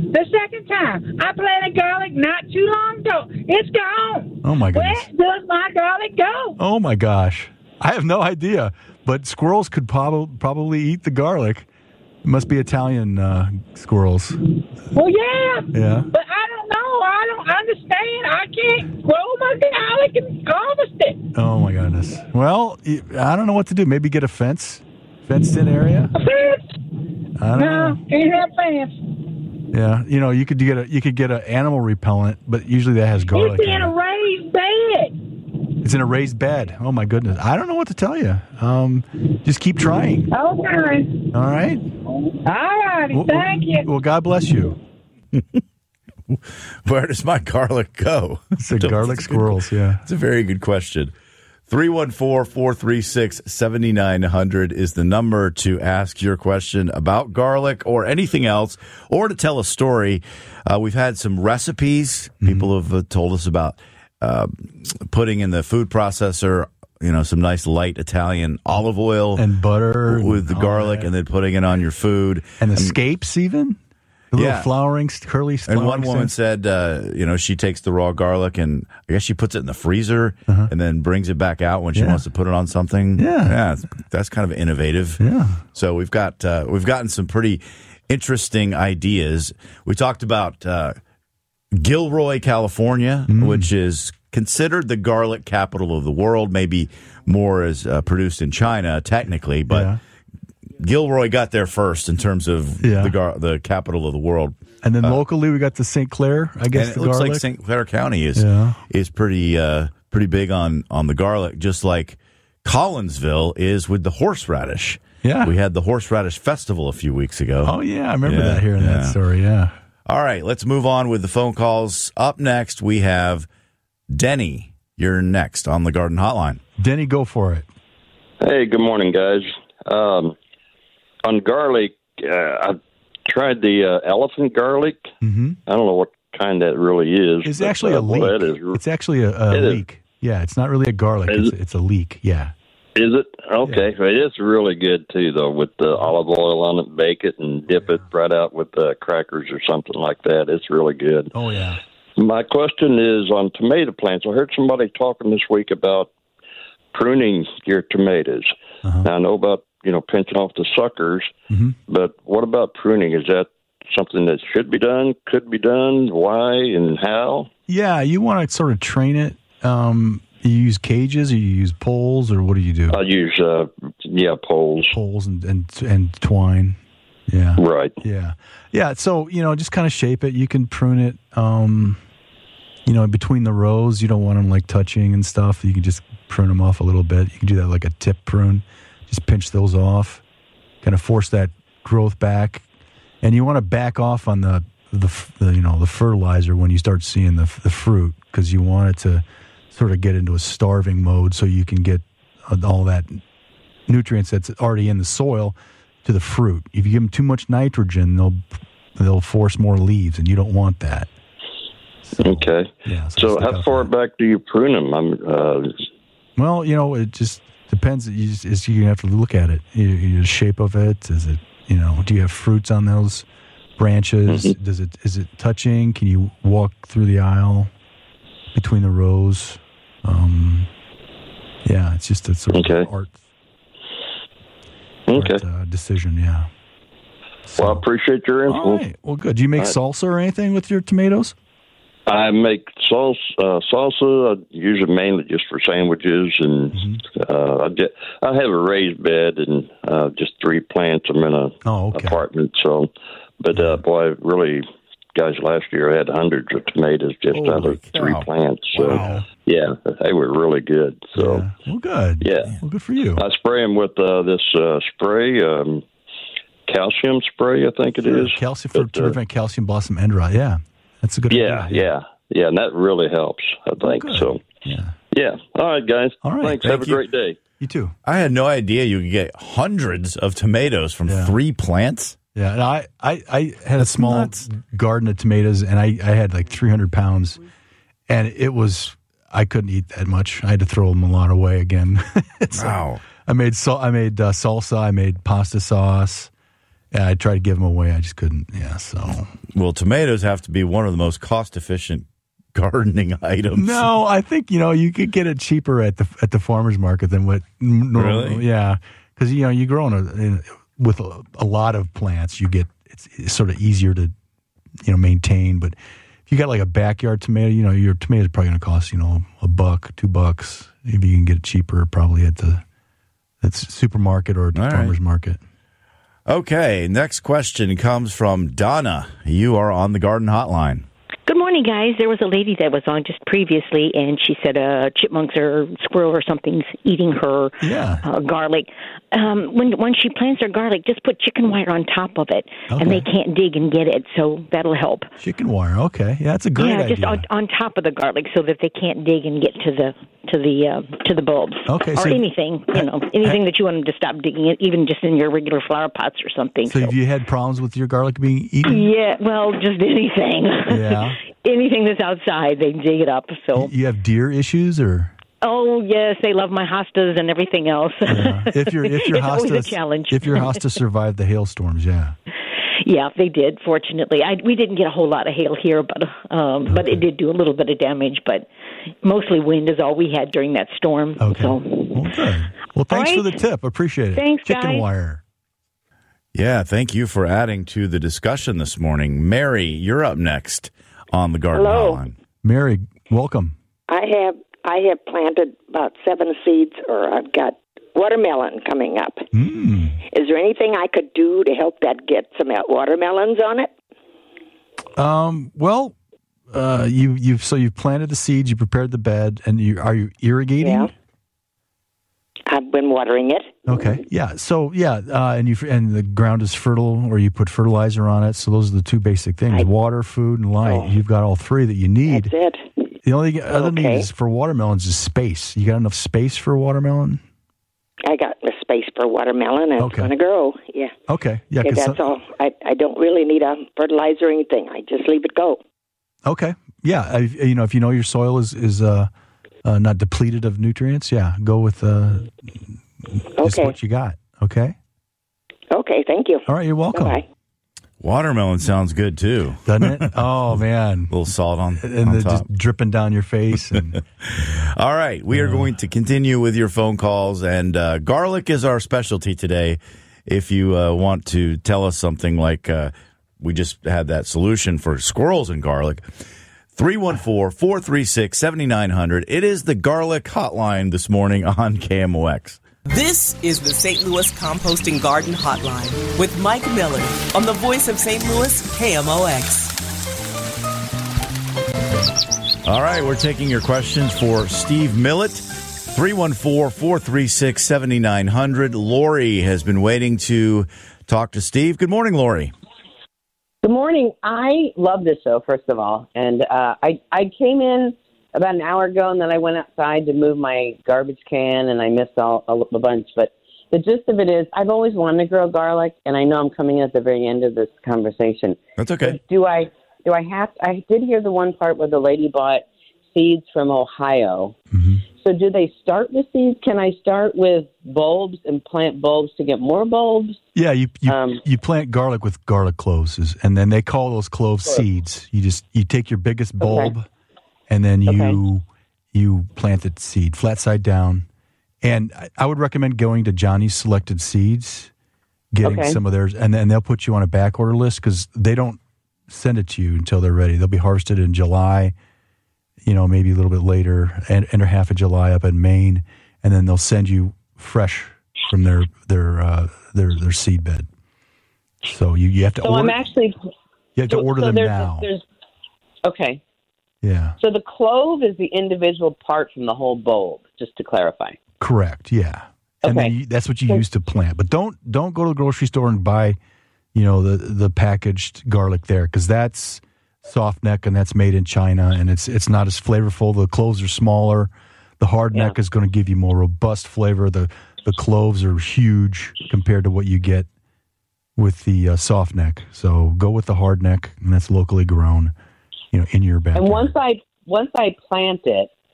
The second time, I planted garlic not too long ago. It's gone. Oh, my goodness. Where does my garlic go? Oh, my gosh. I have no idea, but squirrels could probably eat the garlic. It must be Italian squirrels. Well, yeah. Yeah. But I don't know. I don't understand. I can't grow my garlic and harvest it. Oh, my goodness. Well, I don't know what to do. Maybe get a fenced-in area? A fence? I don't know. Can't have fence. Yeah, you could get an animal repellent, but usually that has garlic. It's in a raised bed. It's in a raised bed. Oh my goodness, I don't know what to tell you. Just keep trying. Okay. All right. All righty. Thank you. Well, God bless you. Where does my garlic go? It's the garlic squirrels. Yeah, it's a very good question. 314-436-7900 is the number to ask your question about garlic or anything else, or to tell a story. We've had some recipes. People have told us about putting in the food processor, some nice light Italian olive oil and butter with the garlic, and then putting it on your food. And the scapes even? The little flowering, curly flowering. And one woman said, she takes the raw garlic and I guess she puts it in the freezer and then brings it back out when she wants to put it on something. Yeah, that's kind of innovative. Yeah. So we've gotten some pretty interesting ideas. We talked about Gilroy, California, which is considered the garlic capital of the world. Maybe more is produced in China, technically, but Gilroy got there first in terms of the capital of the world. And then locally, we got the St. Clair, I guess. And it looks like St. Clair County is pretty big on the garlic, just like Collinsville is with the horseradish. Yeah. We had the horseradish festival a few weeks ago. Oh, yeah. I remember that, hearing that story, yeah. All right, let's move on with the phone calls. Up next, we have Denny. You're next on the Garden Hotline. Denny, go for it. Hey, good morning, guys. On garlic, I've tried the elephant garlic. Mm-hmm. I don't know what kind that really is. It's actually a leek. It's actually a leek. Yeah, it's not really a garlic. It's a leek, yeah. Is it? Okay. Yeah. It's really good, too, though, with the olive oil on it. Bake it and dip it right out with crackers or something like that. It's really good. Oh, yeah. My question is on tomato plants. I heard somebody talking this week about pruning your tomatoes. Now, I know about, pinching off the suckers, but what about pruning? Is that something that should be done, could be done? Why and how? Yeah, you want to sort of train it. You use cages, or you use poles, or what do you do? I use, poles. Poles and twine. Yeah. Right. Yeah. Yeah, so, just kind of shape it. You can prune it, between the rows. You don't want them, touching and stuff. You can just prune them off a little bit. You can do that like a tip prune. Just pinch those off, kind of force that growth back. And you want to back off on the fertilizer when you start seeing the fruit, because you want it to sort of get into a starving mode so you can get all that nutrients that's already in the soil to the fruit. If you give them too much nitrogen, they'll force more leaves, and you don't want that. Okay. Yeah. So how far back do you prune them? Well, it just depends. You have to look at it. The shape of it. Is it? Do you have fruits on those branches? Is it touching? Can you walk through the aisle between the rows? It's just a sort of art decision. Yeah. So, well, I appreciate your info. All right. Well, good. Do you make salsa or anything with your tomatoes? I make salsa. I use it mainly just for sandwiches, and I have a raised bed and just 3 plants. I'm in a apartment, so. But boy, really, guys, last year I had hundreds of tomatoes just out of 3 plants. So yeah, they were really good. So well, good. Yeah, well, good for you. I spray them with this spray. Calcium spray, I think it is. Calcium to prevent calcium blossom end rot. Yeah. That's a good idea. Yeah, and that really helps, I think. So, yeah. All right, guys. All right. Thanks. Have a great day. You too. I had no idea you could get hundreds of tomatoes from 3 plants. Yeah, and I had a small garden of tomatoes, and I had 300 pounds, and I couldn't eat that much. I had to throw them a lot away again. Wow. I made salsa. I made pasta sauce. Yeah, I tried to give them away. I just couldn't. Yeah, so. Well, tomatoes have to be one of the most cost-efficient gardening items. No, I think, you could get it cheaper at the farmer's market than what normal. Really? Yeah, because, you grow with a lot of plants, it's sort of easier to, maintain. But if you got like a backyard tomato, your tomato is probably going to cost, $1, $2. Maybe you can get it cheaper probably at the supermarket or farmer's market. Okay, next question comes from Donna. You are on the Garden Hotline. Good morning, guys. There was a lady that was on just previously, and she said chipmunks or squirrel or something's eating her garlic. When she plants her garlic, just put chicken wire on top of it, and they can't dig and get it, so that'll help. Chicken wire, okay. Yeah, that's a great idea. Yeah, just on top of the garlic so that they can't dig and get to the bulbs. Okay, or anything, anything that you want them to stop digging it, even just in your regular flower pots or something. So have you had problems with your garlic being eaten? Yeah, well, just anything. Yeah. Anything that's outside, they dig it up. So you have deer issues, or? Oh yes, they love my hostas and everything else. Yeah. If your it's hostas, always a challenge. If your hostas survived the hailstorms, yeah. Yeah, they did. Fortunately, we didn't get a whole lot of hail here, but it did do a little bit of damage. But mostly wind is all we had during that storm. Okay. So. Well, good. Well, thanks for the tip. Appreciate it. Thanks, Chicken guys. wire. Yeah, thank you for adding to the discussion this morning. Mary, you're up next on the Garden Hotline. Mary, welcome. I have planted about 7 seeds, or I've got watermelon coming up. Is there anything I could do to help that get some watermelons on it? Well, you've planted the seeds, you prepared the bed, and are you irrigating? Yeah. I've been watering it. Okay. Yeah. So and the ground is fertile, or you put fertilizer on it. So those are the two basic things: water, food, and light. You've got all three that you need. That's it. The only other need is for watermelons is space. You got enough space for watermelon? I got the space for watermelon, and it's going to grow. Yeah. Okay. Yeah. That's all. I don't really need a fertilizer or anything. I just leave it go. Okay. Yeah. If you know your soil is not depleted of nutrients, go with just what you got. Okay. Okay. Thank you. All right. You're welcome. Bye. Watermelon sounds good too, doesn't it? Oh man, a little salt on and top. Just dripping down your face. And all right, we are going to continue with your phone calls, and garlic is our specialty today. If you want to tell us something like we just had that solution for squirrels and garlic, 314-436-7900. It is the Garlic Hotline this morning on KMOX. This is the St. Louis Composting Garden Hotline with Mike Miller on the voice of St. Louis, KMOX. All right, we're taking your questions for Steve Millett, 314-436-7900. Lori has been waiting to talk to Steve. Good morning, Lori. Good morning. I love this show, first of all. And I came in about an hour ago, and then I went outside to move my garbage can, and I missed a bunch. But the gist of it is I've always wanted to grow garlic, and I know I'm coming at the very end of this conversation. That's okay. But do I have – I did hear the one part where the lady bought seeds from Ohio. Mm-hmm. So do they start with seeds? Can I start with bulbs and plant bulbs to get more bulbs? Yeah, you plant garlic with garlic cloves, and then they call those cloves seeds. You take your biggest bulb, and then you plant the seed flat side down. And I would recommend going to Johnny's Selected Seeds, getting some of theirs, and then they'll put you on a back order list because they don't send it to you until they're ready. They'll be harvested in July. Maybe a little bit later, and half of July up in Maine, and then they'll send you fresh from their seed bed. So you have to order. You have to order them now. Okay. Yeah. So the clove is the individual part from the whole bulb, just to clarify. Correct. Yeah. And then that's what you use to plant. But don't go to the grocery store and buy, the packaged garlic there, because that's soft neck, and that's made in China, and it's not as flavorful. The cloves are smaller. The hard neck is going to give you more robust flavor. The cloves are huge compared to what you get with the soft neck. So go with the hard neck, and that's locally grown, in your backyard. And once I plant it,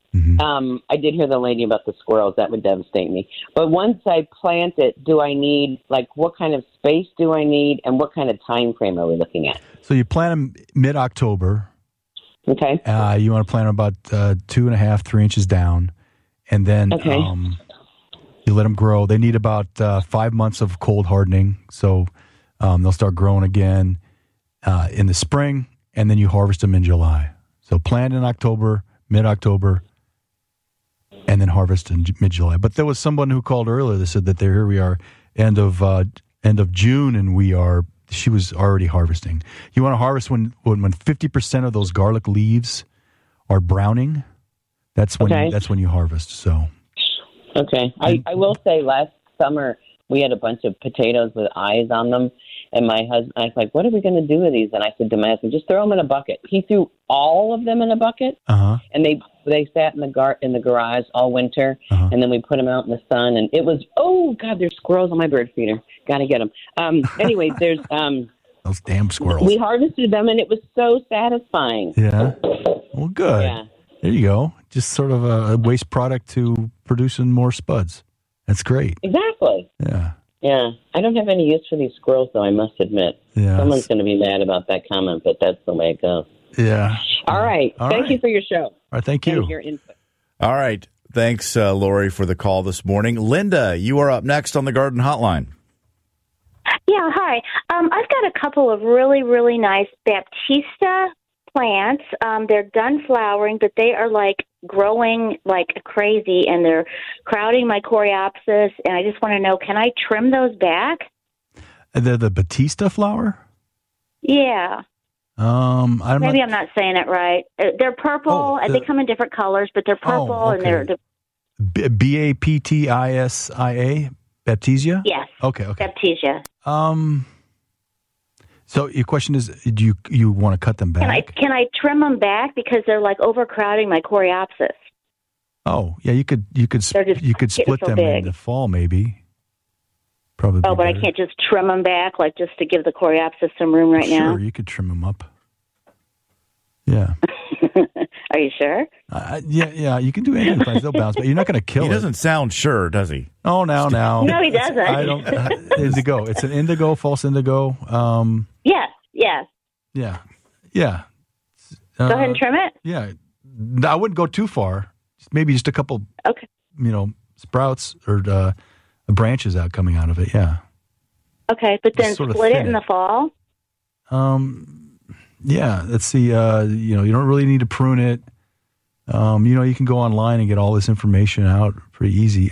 I did hear the lady about the squirrels. That would devastate me. But once I plant it, do I need, what kind of space do I need, and what kind of time frame are we looking at? So you plant them mid-October. Okay. You want to plant them about 2.5, 3 inches down, and then you let them grow. They need about 5 months of cold hardening, so they'll start growing again in the spring, and then you harvest them in July. So plant in October, mid-October, and then harvest in mid-July. But there was someone who called earlier that said that here we are, end of June, and she was already harvesting. You want to harvest when 50% of those garlic leaves are browning. That's when you harvest. So. Okay. I will say last summer we had a bunch of potatoes with eyes on them, and my husband, I was like, what are we going to do with these? And I said to my husband, just throw them in a bucket. He threw all of them in a bucket, and they sat in the garage all winter, and then we put them out in the sun, and it was, oh, God, there's squirrels on my bird feeder. Got to get them. Anyway, there's... those damn squirrels. We harvested them, and it was so satisfying. Yeah. Well, good. Yeah. There you go. Just sort of a waste product to producing more spuds. That's great. Exactly. Yeah. Yeah. I don't have any use for these squirrels, though, I must admit. Yeah. Someone's going to be mad about that comment, but that's the way it goes. Yeah. All right. Thank you for your show. All right. Thank you. And your input. All right. Thanks, Lori, for the call this morning. Linda, you are up next on the Garden Hotline. Yeah, hi. I've got a couple of really, really nice Baptista plants. They're done flowering, but they are growing like crazy, and they're crowding my coreopsis. And I just want to know, can I trim those back? They're the Batista flower? Yeah. Maybe I'm not saying it right. They're purple. They come in different colors, but they're purple, and they're Baptisia? Baptisia? Yes. Okay. Baptisia. So your question is, do you want to cut them back? Can I trim them back because they're overcrowding my coreopsis? Oh, yeah, you could split them in the fall maybe. Probably. Oh, but I can't just trim them back just to give the coreopsis some room now? Sure, you could trim them up. Yeah. Are you sure? Yeah, you can do anything. They'll bounce, but you're not going to kill it. He doesn't sound sure, does he? Oh, now. No, he doesn't. I don't. Indigo. It's an indigo, false indigo. Yes. Yeah. Go ahead and trim it? Yeah. I wouldn't go too far. Maybe just a couple, sprouts or branches coming out of it, yeah. Okay, but then split it in the fall? Yeah, let's see. You don't really need to prune it. You can go online and get all this information out pretty easy.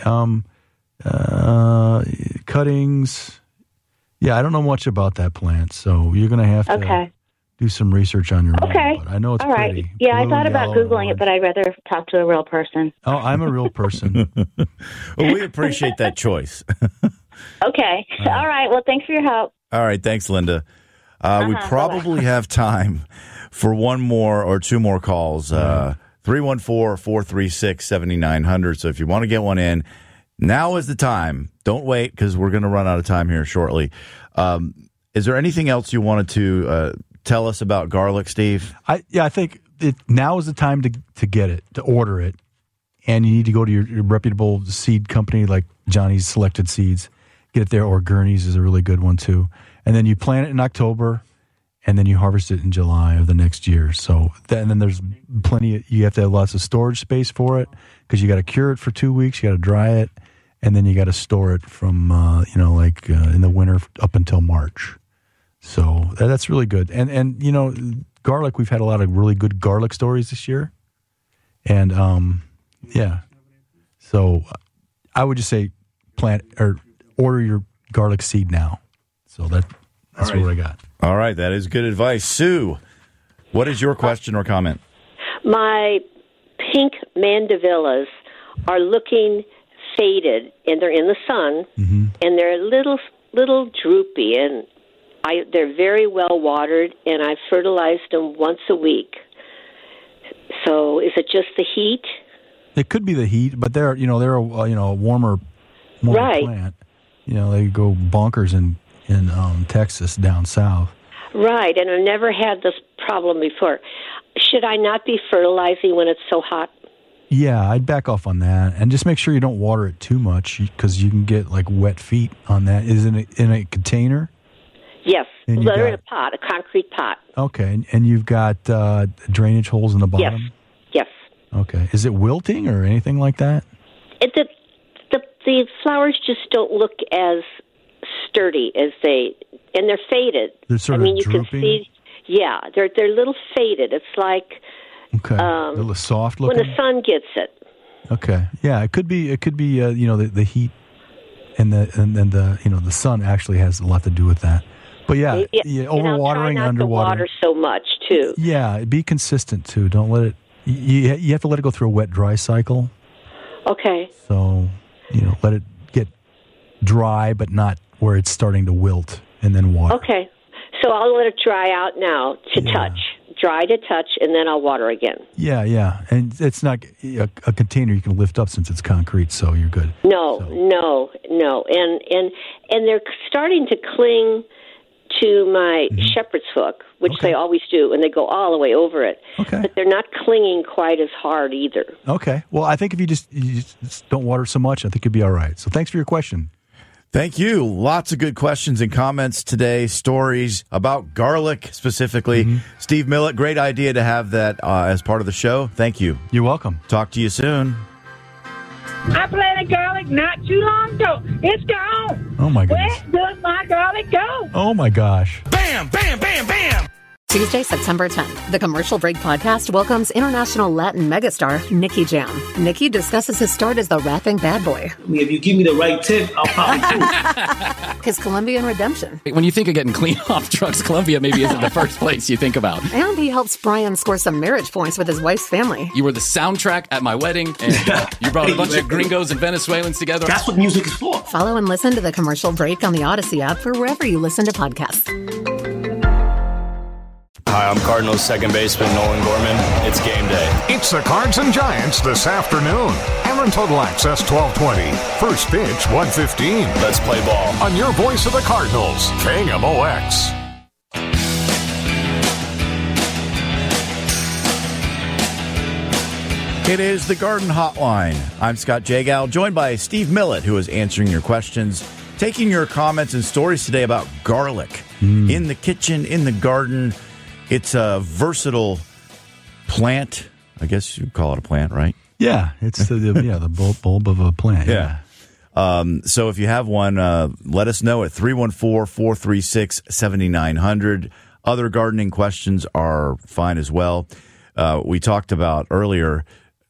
Cuttings. Yeah, I don't know much about that plant, so you're going to have to do some research on your own. Okay. But I know it's all right. pretty. Yeah, Blue, I thought about Googling it, but I'd rather talk to a real person. Oh, I'm a real person. Well, we appreciate that choice. Okay. All right. Well, thanks for your help. All right. Thanks, Linda. We probably have time for one more or two more calls. 314-436-7900. So if you want to get one in, now is the time. Don't wait because we're going to run out of time here shortly. Is there anything else you wanted to tell us about garlic, Steve? I think now is the time to get it, to order it. And you need to go to your reputable seed company like Johnny's Selected Seeds. Get it there, or Gurney's is a really good one too. And then you plant it in October, and then you harvest it in July of the next year. So and then there's plenty. You have to have lots of storage space for it because you got to cure it for 2 weeks. You got to dry it, and then you got to store it from in the winter up until March. So that's really good. And garlic. We've had a lot of really good garlic stories this year, and yeah. So I would just say plant or order your garlic seed now. So that's what I got. All right. That is good advice. Sue, what is your question or comment? My pink mandevillas are looking faded, and they're in the sun, and they're a little droopy, and they're very well watered, and I fertilized them once a week. So is it just the heat? It could be the heat, but they're a warmer right. plant. They go bonkers in Texas down south. Right, and I've never had this problem before. Should I not be fertilizing when it's so hot? Yeah, I'd back off on that, and just make sure you don't water it too much because you can get like wet feet on that. Is it in a container? Yes, And they're in a pot, a concrete pot. Okay, and you've got drainage holes in the bottom? Yes. Okay. Is it wilting or anything like that? The flowers just don't look as sturdy as and they're faded. They're sort of you drooping? can see, yeah, they're a little faded. It's like a little soft looking. when the sun gets it. Okay. Yeah, it could be the heat and the sun actually has a lot to do with that. But yeah, overwatering, and underwatering. Water so much too. Yeah, be consistent too. Don't let it. You have to let it go through a wet dry cycle. Okay. So let it get dry, but not where it's starting to wilt, and then water. Okay. So I'll let it dry out now to touch. Dry to touch, and then I'll water again. Yeah, and it's not a container you can lift up since it's concrete, so you're good. No, and they're starting to cling to my shepherd's hook, which they always do, and they go all the way over it. Okay. But they're not clinging quite as hard either. Okay. Well, I think if you just don't water so much, I think you'll be all right. So thanks for your question. Thank you. Lots of good questions and comments today, stories about garlic specifically. Steve Millett, great idea to have that as part of the show. Thank you. You're welcome. Talk to you soon. I planted garlic not too long ago. It's gone. Oh, my goodness. Where does my garlic go? Oh, my gosh. Bam, bam, bam, bam. Tuesday, September 10th, the Commercial Break Podcast welcomes international Latin megastar Nicky Jam. Nicky discusses his start as the rapping bad boy. If you give me the right tip, I'll probably do it. His Colombian redemption. When you think of getting clean off drugs, Colombia maybe isn't the first place you think about. And he helps Brian score some marriage points with his wife's family. You were the soundtrack at my wedding, and you brought a bunch of gringos and Venezuelans together. That's what music is for. Follow and listen to the Commercial Break on the Odyssey app or wherever you listen to podcasts. Hi, I'm Cardinals second baseman Nolan Gorman. It's game day. It's the Cards and Giants this afternoon. Aaron Total Access 1220. First pitch 1:15. Let's play ball. On your voice of the Cardinals, KMOX. It is the Garden Hotline. I'm Scott Jagal, joined by Steve Millett, who is answering your questions, taking your comments and stories today about garlic in the kitchen, in the garden. It's a versatile plant. I guess you'd call it a plant, right? Yeah, it's the bulb of a plant. Yeah. So if you have one, let us know at 314-436-7900. Other gardening questions are fine as well. We talked about earlier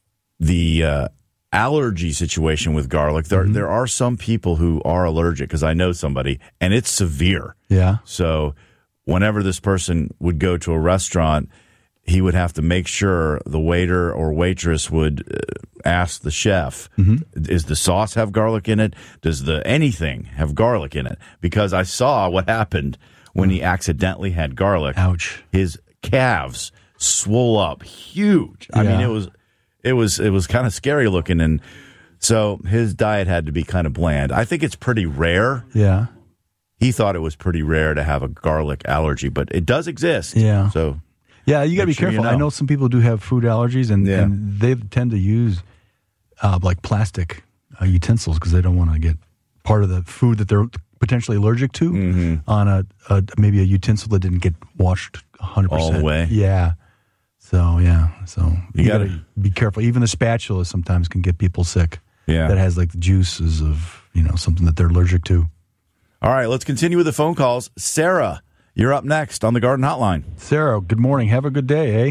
the allergy situation with garlic. There are some people who are allergic, because I know somebody, and it's severe. Yeah. So whenever this person would go to a restaurant, he would have to make sure the waiter or waitress would ask the chef, does the sauce have garlic in it? Does the anything have garlic in it? Because I saw what happened when he accidentally had garlic. Ouch. His calves swole up huge. I mean, it was kind of scary looking, and so his diet had to be kind of bland. I think it's pretty rare. Yeah. He thought it was pretty rare to have a garlic allergy, but it does exist. Yeah. So yeah, you got to be careful. I know some people do have food allergies, and they tend to use like plastic utensils because they don't want to get part of the food that they're potentially allergic to on maybe a utensil that didn't get washed 100% all the way. Yeah. So you got to be careful. Even the spatula sometimes can get people sick. Yeah. That has like the juices of something that they're allergic to. All right, let's continue with the phone calls. Sarah, you're up next on the Garden Hotline. Sarah, good morning. Have a good day, eh?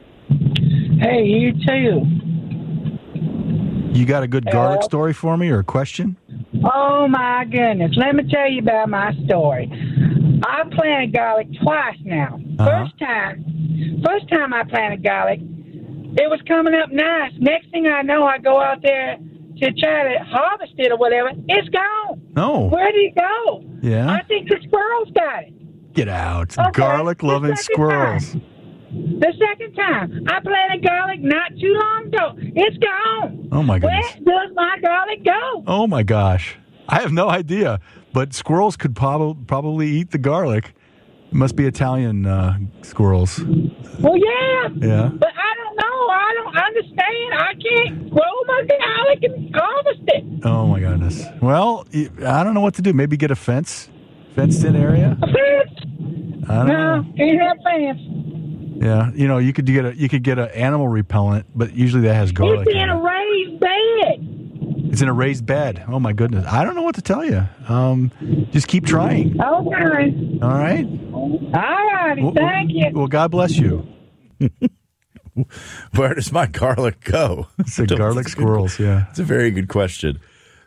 Hey, you too. You got a good garlic story for me or a question? Oh, my goodness. Let me tell you about my story. I planted garlic twice now. First time I planted garlic, it was coming up nice. Next thing I know, I go out there to try to harvest it or whatever. It's gone. No. Where did it go? Yeah. I think the squirrels got it. Get out. Okay. Garlic-loving squirrels. The second time, I planted garlic not too long ago. It's gone. Oh, my goodness. Where does my garlic go? Oh, my gosh. I have no idea, but squirrels could probably eat the garlic. It must be Italian squirrels. Well, yeah. Yeah. But I don't know. I don't understand. I can't grow my garlic and harvest it. Oh, my goodness. Well, I don't know what to do. Maybe get a fenced-in area? A fence? I don't know. Can't have fence. Yeah, you could get an animal repellent, but usually that has garlic. It's in a raised bed. It's in a raised bed. Oh my goodness! I don't know what to tell you. Just keep trying. Okay. All right. All righty. Thank you. Well, God bless you. Where does my garlic go? It's a garlic squirrels. Yeah, it's a very good question.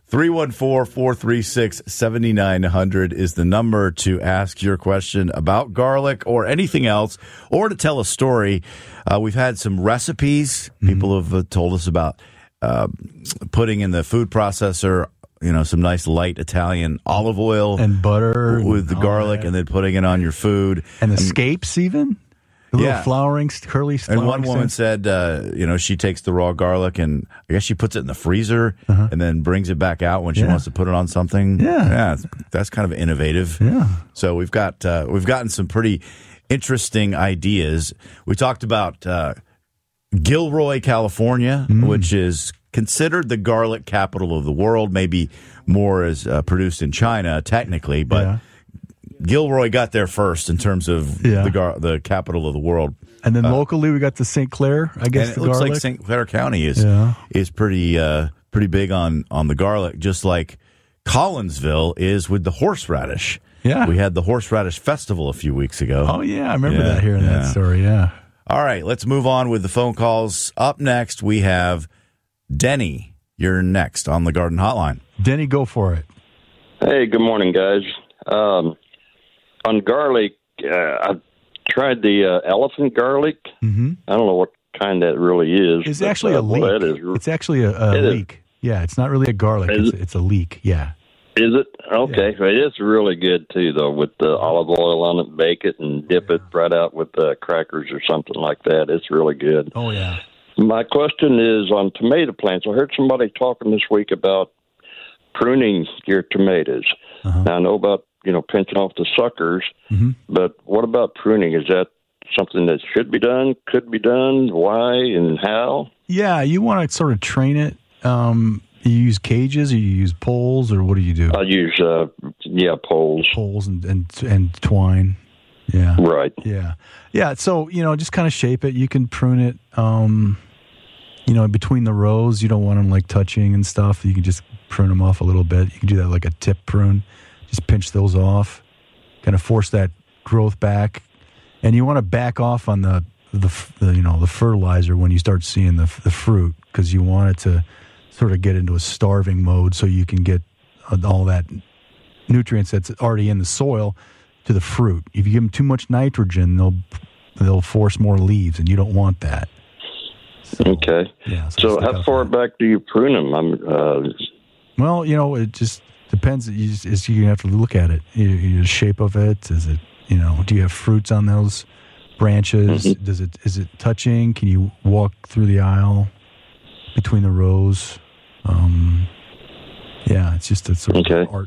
314-436-7900 is the number to ask your question about garlic or anything else, or to tell a story. We've had some recipes. People have told us about putting in the food processor, some nice light Italian olive oil and butter with the garlic, and then putting it on your food. And the scapes even? The little flowering, curly flowering. And one woman said, she takes the raw garlic and I guess she puts it in the freezer and then brings it back out when she wants to put it on something. Yeah, that's kind of innovative. Yeah. So we've gotten some pretty interesting ideas. We talked about Gilroy, California, which is considered the garlic capital of the world. Maybe more is produced in China, technically, but. Yeah. Gilroy got there first in terms of the capital of the world. And then locally, we got the St. Clair, I guess, and it looks like St. Clair County is pretty big on the garlic, just like Collinsville is with the horseradish. Yeah. We had the horseradish festival a few weeks ago. Oh, yeah. I remember that, hearing that story, yeah. All right, let's move on with the phone calls. Up next, we have Denny. You're next on the Garden Hotline. Denny, go for it. Hey, good morning, guys. On garlic, I've tried the elephant garlic. Mm-hmm. I don't know what kind that really is. It's actually a leek. It's actually a leek. Yeah, it's not really a garlic. It's a leek. Yeah. Is it? Okay. Yeah. It's really good, too, though, with the olive oil on it. Bake it and dip it right out with crackers or something like that. It's really good. Oh, yeah. My question is on tomato plants. I heard somebody talking this week about pruning your tomatoes. Now, I know about pinching off the suckers. But what about pruning? Is that something that should be done, could be done? Why and how? Yeah, you want to sort of train it. You use cages or you use poles, or what do you do? I use, poles. Poles and twine. Yeah. Right. Yeah. Yeah, so, just kind of shape it. You can prune it, between the rows. You don't want them, touching and stuff. You can just prune them off a little bit. You can do that like a tip prune. Just pinch those off, kind of force that growth back, and you want to back off on the fertilizer when you start seeing the fruit, because you want it to sort of get into a starving mode so you can get all that nutrients that's already in the soil to the fruit. If you give them too much nitrogen, they'll force more leaves, and you don't want that. Okay. Yeah. So how far back do you prune them? Well, it just depends. You have to look at it. The shape of it. Is it? Do you have fruits on those branches? Is it touching? Can you walk through the aisle between the rows? Yeah, it's just a sort of art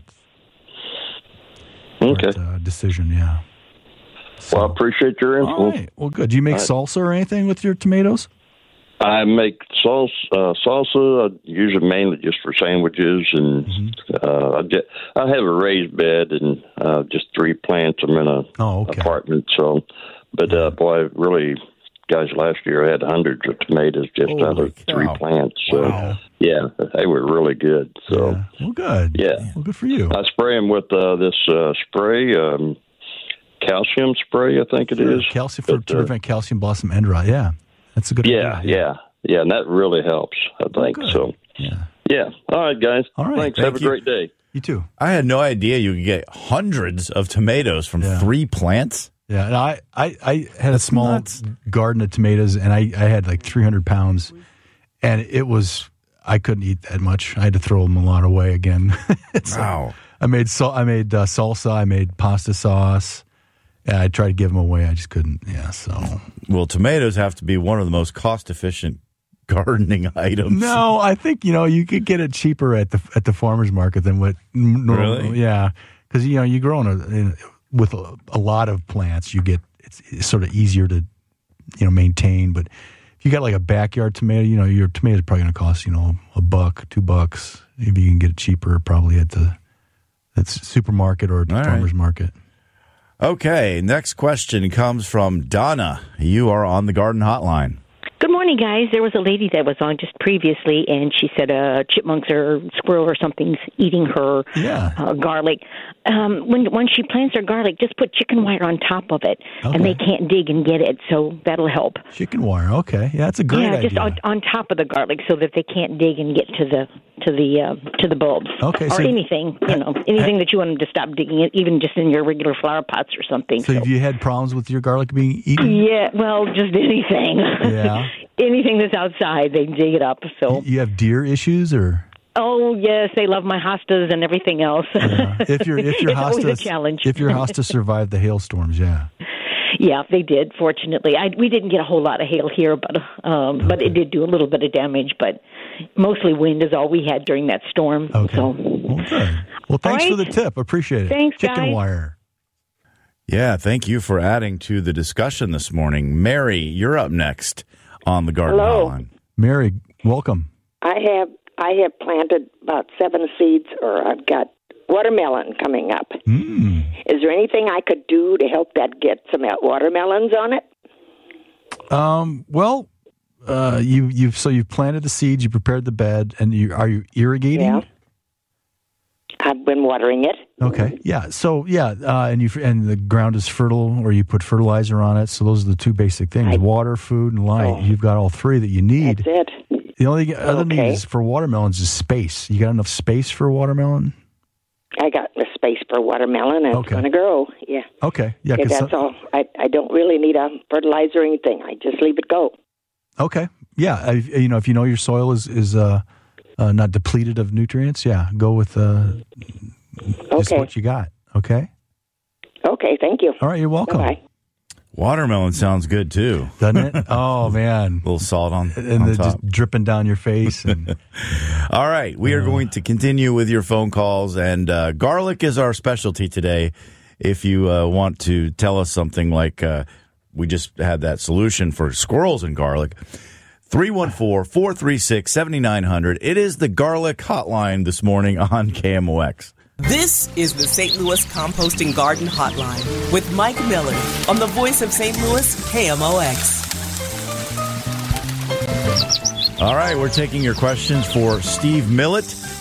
decision. Yeah. So, well, I appreciate your info. All right. Well, good. Do you make salsa or anything with your tomatoes? I make salsa. I use it mainly just for sandwiches, and I have a raised bed and just 3 plants. I'm in a apartment, so. But boy, really, guys, last year I had hundreds of tomatoes just out of 3 plants. So yeah, they were really good. So well, good. Yeah, well, good for you. I spray them with this spray. Calcium spray, I think it is. Calcium to prevent calcium blossom end rot. Yeah. That's a good idea. Yeah, and that really helps, I think. So, yeah. All right, guys. All right. Thanks. Have a great day. You too. I had no idea you could get hundreds of tomatoes from 3 plants. Yeah, and I had a small garden of tomatoes, and I had like 300 pounds, and I couldn't eat that much. I had to throw them a lot away again. Wow. I made salsa. I made pasta sauce. Yeah, I tried to give them away. I just couldn't. Yeah, so. Well, tomatoes have to be one of the most cost-efficient gardening items. No, I think, you could get it cheaper at the farmer's market than what normal. Really? Yeah, because, you grow with a lot of plants, it's sort of easier to, maintain. But if you got like a backyard tomato, your tomato's probably going to cost, $1, $2. Maybe you can get it cheaper probably at the supermarket or at the farmer's market. Okay, next question comes from Donna. You are on the Garden Hotline. Good morning, guys. There was a lady that was on just previously, and she said chipmunks or squirrel or something's eating her garlic. When she plants her garlic, just put chicken wire on top of it, and they can't dig and get it, so that'll help. Chicken wire, okay. Yeah, that's a great idea. Yeah, just on top of the garlic so that they can't dig and get to the bulbs. Okay, or anything, anything that you want them to stop digging it, even just in your regular flower pots or something. So have you had problems with your garlic being eaten? Yeah, well, just anything. Yeah. Anything that's outside, they dig it up. So you have deer issues, or? Oh yes, they love my hostas and everything else. Yeah. If your it's hostas, always a challenge. If your hostas survived the hailstorms, yeah. Yeah, they did. Fortunately, we didn't get a whole lot of hail here, but it did do a little bit of damage. But mostly wind is all we had during that storm. Okay. So. Well, thanks for the tip. Appreciate it. Thanks, Chicken guys. wire. Yeah, thank you for adding to the discussion this morning. Mary, you're up next on the Garden Hotline. Mary, welcome. I have planted about 7 seeds, or I've got watermelon coming up. Is there anything I could do to help that get some watermelons on it? Well, you've planted the seeds, you prepared the bed, and are you irrigating? Yeah. I've been watering it. Okay. Yeah. So and the ground is fertile, or you put fertilizer on it. So those are the two basic things: water, food, and light. Oh. You've got all three that you need. That's it. The only other need is for watermelons is space. You got enough space for watermelon? I got the space for watermelon, and it's going to grow. Yeah. Okay. Yeah. That's all. I don't really need a fertilizer or anything. I just leave it go. Okay. Yeah. If you know your soil is not depleted of nutrients, go with just what you got. Okay. Okay. Thank you. All right. You're welcome. Bye. Watermelon sounds good too, doesn't it? Oh man, a little salt on top. Just dripping down your face. All right, we are going to continue with your phone calls, and garlic is our specialty today. If you want to tell us something like we just had that solution for squirrels and garlic, 314-436-7900. It is the Garlic Hotline this morning on KMOX. This is the St. Louis Composting Garden Hotline with Mike Miller on the voice of St. Louis, KMOX. All right, we're taking your questions for Steve Millett,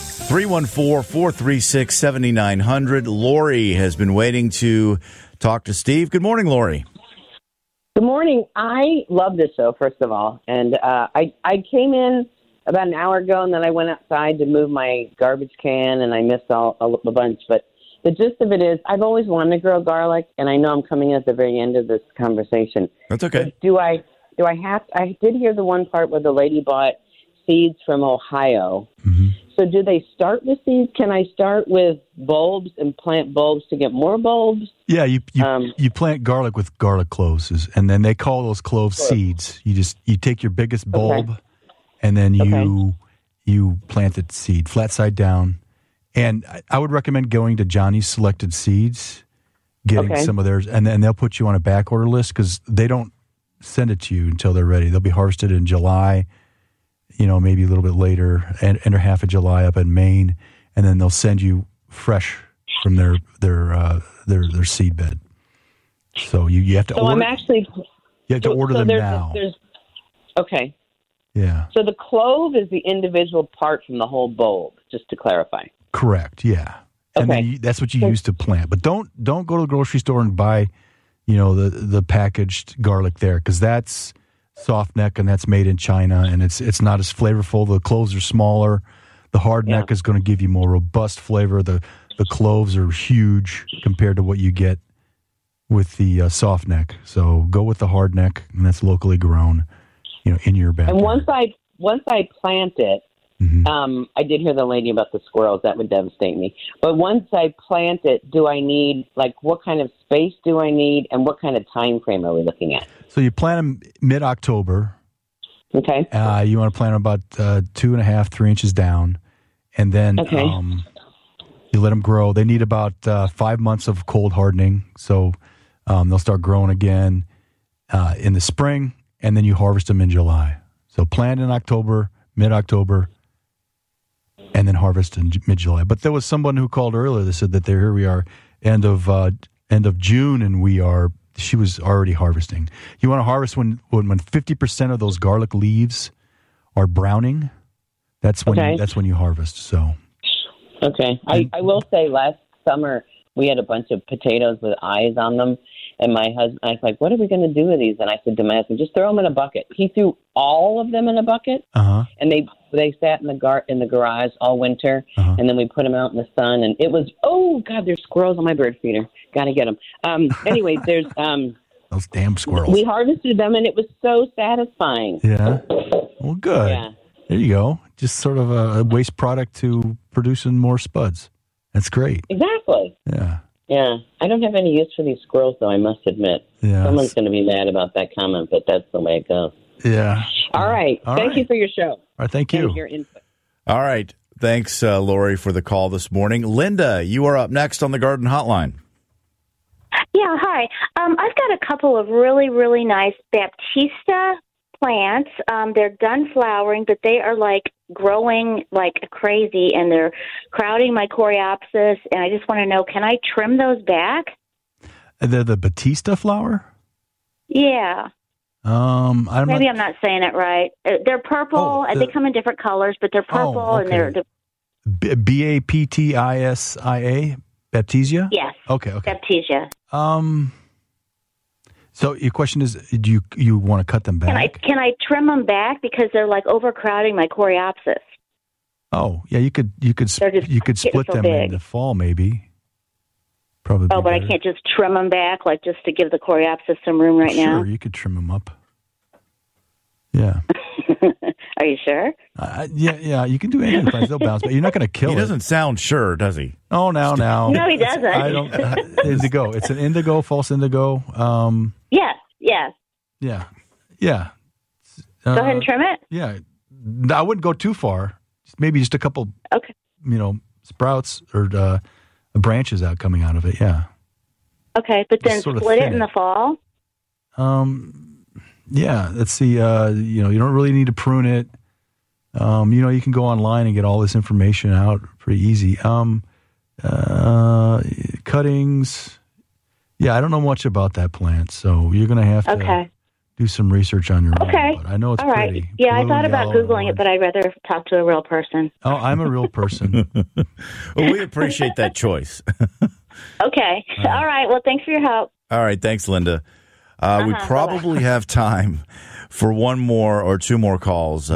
314-436-7900. Lori has been waiting to talk to Steve. Good morning, Lori. Good morning. I love this show, first of all. And I came in about an hour ago, and then I went outside to move my garbage can, and I missed a bunch. But the gist of it is, I've always wanted to grow garlic, and I know I'm coming in at the very end of this conversation. That's okay. But do I have? I did hear the one part where the lady bought seeds from Ohio. Mm-hmm. So do they start with seeds? Can I start with bulbs and plant bulbs to get more bulbs? Yeah, you plant garlic with garlic cloves, and then they call those cloves seeds. You take your biggest bulb, and then you plant the seed flat side down. And I would recommend going to Johnny's Selected Seeds, getting some of theirs, and then they'll put you on a back order list because they don't send it to you until they're ready. They'll be harvested in July, maybe a little bit later, and half of July up in Maine, and then they'll send you fresh from their seed bed. So you have to order. You have to order them now. Okay. Yeah. So the clove is the individual part from the whole bulb, just to clarify. Correct. Yeah. And then that's what you use to plant. But don't go to the grocery store and buy, the packaged garlic there, because that's soft neck and that's made in China, and it's not as flavorful. The cloves are smaller. The hard neck is going to give you more robust flavor. The cloves are huge compared to what you get with the soft neck. So go with the hard neck, and that's locally grown, in your backyard. And once I plant it, I did hear the lady about the squirrels. That would devastate me. But once I plant it, do I need, what kind of space do I need, and what kind of time frame are we looking at? So you plant them mid-October. Okay. You want to plant them about 2.5, 3 inches down, and then you let them grow. They need about 5 months of cold hardening, so they'll start growing again in the spring. and then you harvest them in July. So plant in October, mid-October, and then harvest in mid-July. But there was someone who called earlier that said that here we are, end of June, and she was already harvesting. You want to harvest when 50% of those garlic leaves are browning. That's when you harvest. So. Okay. I will say last summer we had a bunch of potatoes with eyes on them. And my husband, I was like, what are we going to do with these? And I said to my husband, just throw them in a bucket. He threw all of them in a bucket. And they sat in the garage all winter. And then we put them out in the sun. And it was, oh, God, there's squirrels on my bird feeder. Got to get them. Anyway, there's... those damn squirrels. We harvested them, and it was so satisfying. Yeah. Well, good. Yeah. There you go. Just sort of a waste product to producing more spuds. That's great. Exactly. Yeah. Yeah. I don't have any use for these squirrels, though, I must admit. Yeah. Someone's going to be mad about that comment, but that's the way it goes. Yeah. All right. Thank you for your show. All right. Thank you. And your input. All right. Thanks, Lori, for the call this morning. Linda, you are up next on the Garden Hotline. Yeah, hi. I've got a couple of really, really nice Baptista plants. They're done flowering, but they are like growing like crazy, and they're crowding my coreopsis. And I just want to know, can I trim those back? They're the Batista flower? Yeah. I'm not saying it right. They're purple. They come in different colors, but they're purple, and they're Baptisia, Baptisia? Yes. Okay. Baptisia. So your question is, do you want to cut them back? Can I trim them back because they're like overcrowding my coreopsis? Oh, yeah, you could split them in the fall maybe. Probably. Oh, but I can't just trim them back, like just to give the coreopsis some room now? Sure, you could trim them up. Yeah. Are you sure? Yeah, you can do anything. They'll bounce back. You're not going to kill it. He doesn't sound sure, does he? Oh, now. No, he doesn't. I don't. Indigo. It's an indigo, false indigo. Yes. Yeah. Go ahead and trim it? Yeah. I wouldn't go too far. Maybe just a couple, sprouts or branches coming out of it, yeah. Okay, but then split it in the fall? Yeah, let's see. You don't really need to prune it. You can go online and get all this information out pretty easy. Cuttings. Yeah, I don't know much about that plant, so you're going to have to do some research on your own. Okay. But I know it's all right. pretty. Yeah, I thought about Googling it, but I'd rather talk to a real person. Oh, I'm a real person. Well, we appreciate that choice. Okay. All right. Well, thanks for your help. All right. Thanks, Linda. We probably have time for one more or two more calls.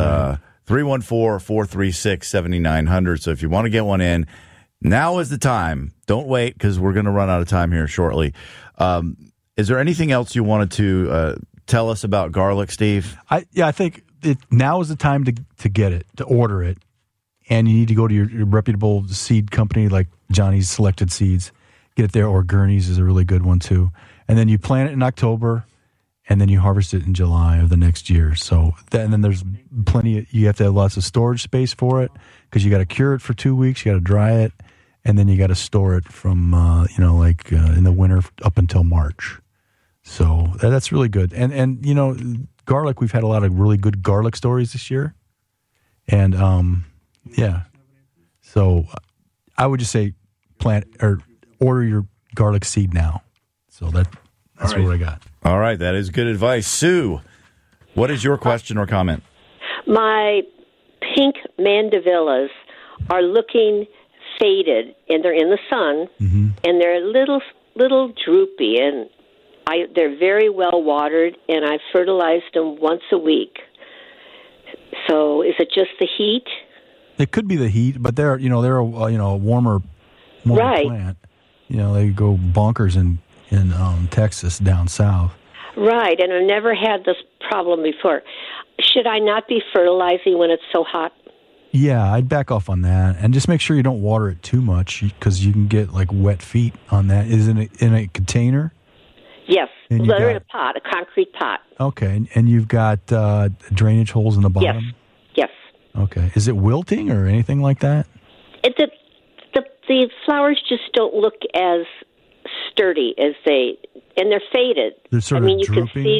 314-436-7900. So if you want to get one in, now is the time. Don't wait because we're going to run out of time here shortly. Is there anything else you wanted to tell us about garlic, Steve? I think now is the time to get it, to order it. And you need to go to your reputable seed company like Johnny's Selected Seeds. Get it there, or Gurney's is a really good one too. And then you plant it in October, and then you harvest it in July of the next year. So and then there's you have to have lots of storage space for it because you got to cure it for 2 weeks, you got to dry it, and then you got to store it from in the winter up until March. So that's really good. And garlic, we've had a lot of really good garlic stories this year. And yeah. So I would just say plant or order your garlic seed now. So that's what I got. All right. That is good advice. Sue, what is your question or comment? My pink mandevillas are looking faded, and they're in the sun, and they're little droopy, and they're very well watered, and I fertilized them once a week. So is it just the heat? It could be the heat, but they're a warmer plant. They go bonkers in Texas down south. Right, and I've never had this problem before. Should I not be fertilizing when it's so hot? Yeah, I'd back off on that, and just make sure you don't water it too much because you can get like wet feet on that. Is it in a container? Yes, they're in a pot, a concrete pot. Okay, and you've got drainage holes in the bottom? Yes. Okay. Is it wilting or anything like that? The flowers just don't look as sturdy as and they're faded. They're sort of drooping? You can see,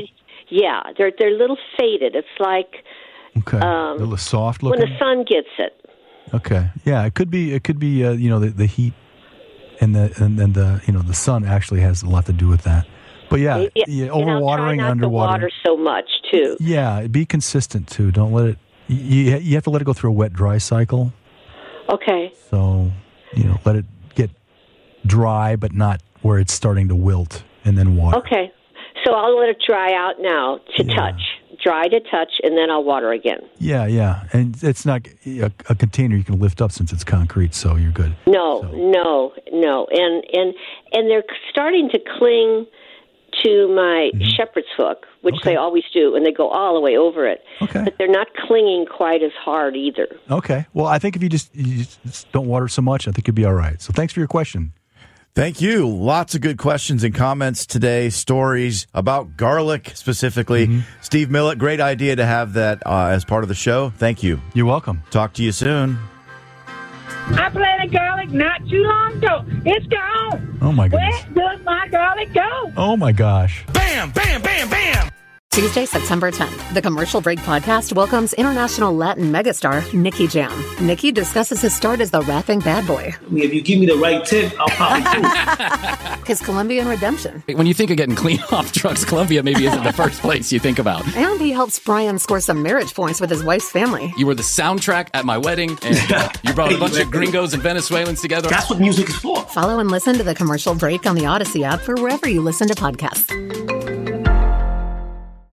Yeah, they're a little faded. It's like a little soft looking. when the sun gets it. Okay, yeah, it could be. The heat and the sun actually has a lot to do with that. But yeah, overwatering, and underwatering. Water so much too. Yeah, be consistent too. Don't let it. You have to let it go through a wet-dry cycle. Okay. So let it get dry, but not where it's starting to wilt, and then water. Okay. So I'll let it dry out now to touch. Dry to touch, and then I'll water again. Yeah. And it's not a container you can lift up since it's concrete, so you're good. No. And they're starting to cling to my shepherd's hook, which they always do, and they go all the way over it. Okay. But they're not clinging quite as hard either. Okay. Well, I think if you just don't water so much, I think you'll be all right. So thanks for your question. Thank you. Lots of good questions and comments today, stories about garlic specifically. Steve Millett, great idea to have that as part of the show. Thank you. You're welcome. Talk to you soon. I planted garlic not too long ago. It's gone. Oh, my goodness. Where does my garlic go? Oh, my gosh. Bam, bam, bam, bam. Tuesday, September 10th, the Commercial Break podcast welcomes international Latin megastar Nicky Jam. Nicky discusses his start as the rapping bad boy. I mean, if you give me the right tip, I'll probably do it. His Colombian redemption. When you think of getting clean off drugs, Colombia maybe isn't the first place you think about. And he helps Brian score some marriage points with his wife's family. You were the soundtrack at my wedding, and you brought a bunch of gringos and Venezuelans together. That's what music is for. Follow and listen to the Commercial Break on the Odyssey app or wherever you listen to podcasts.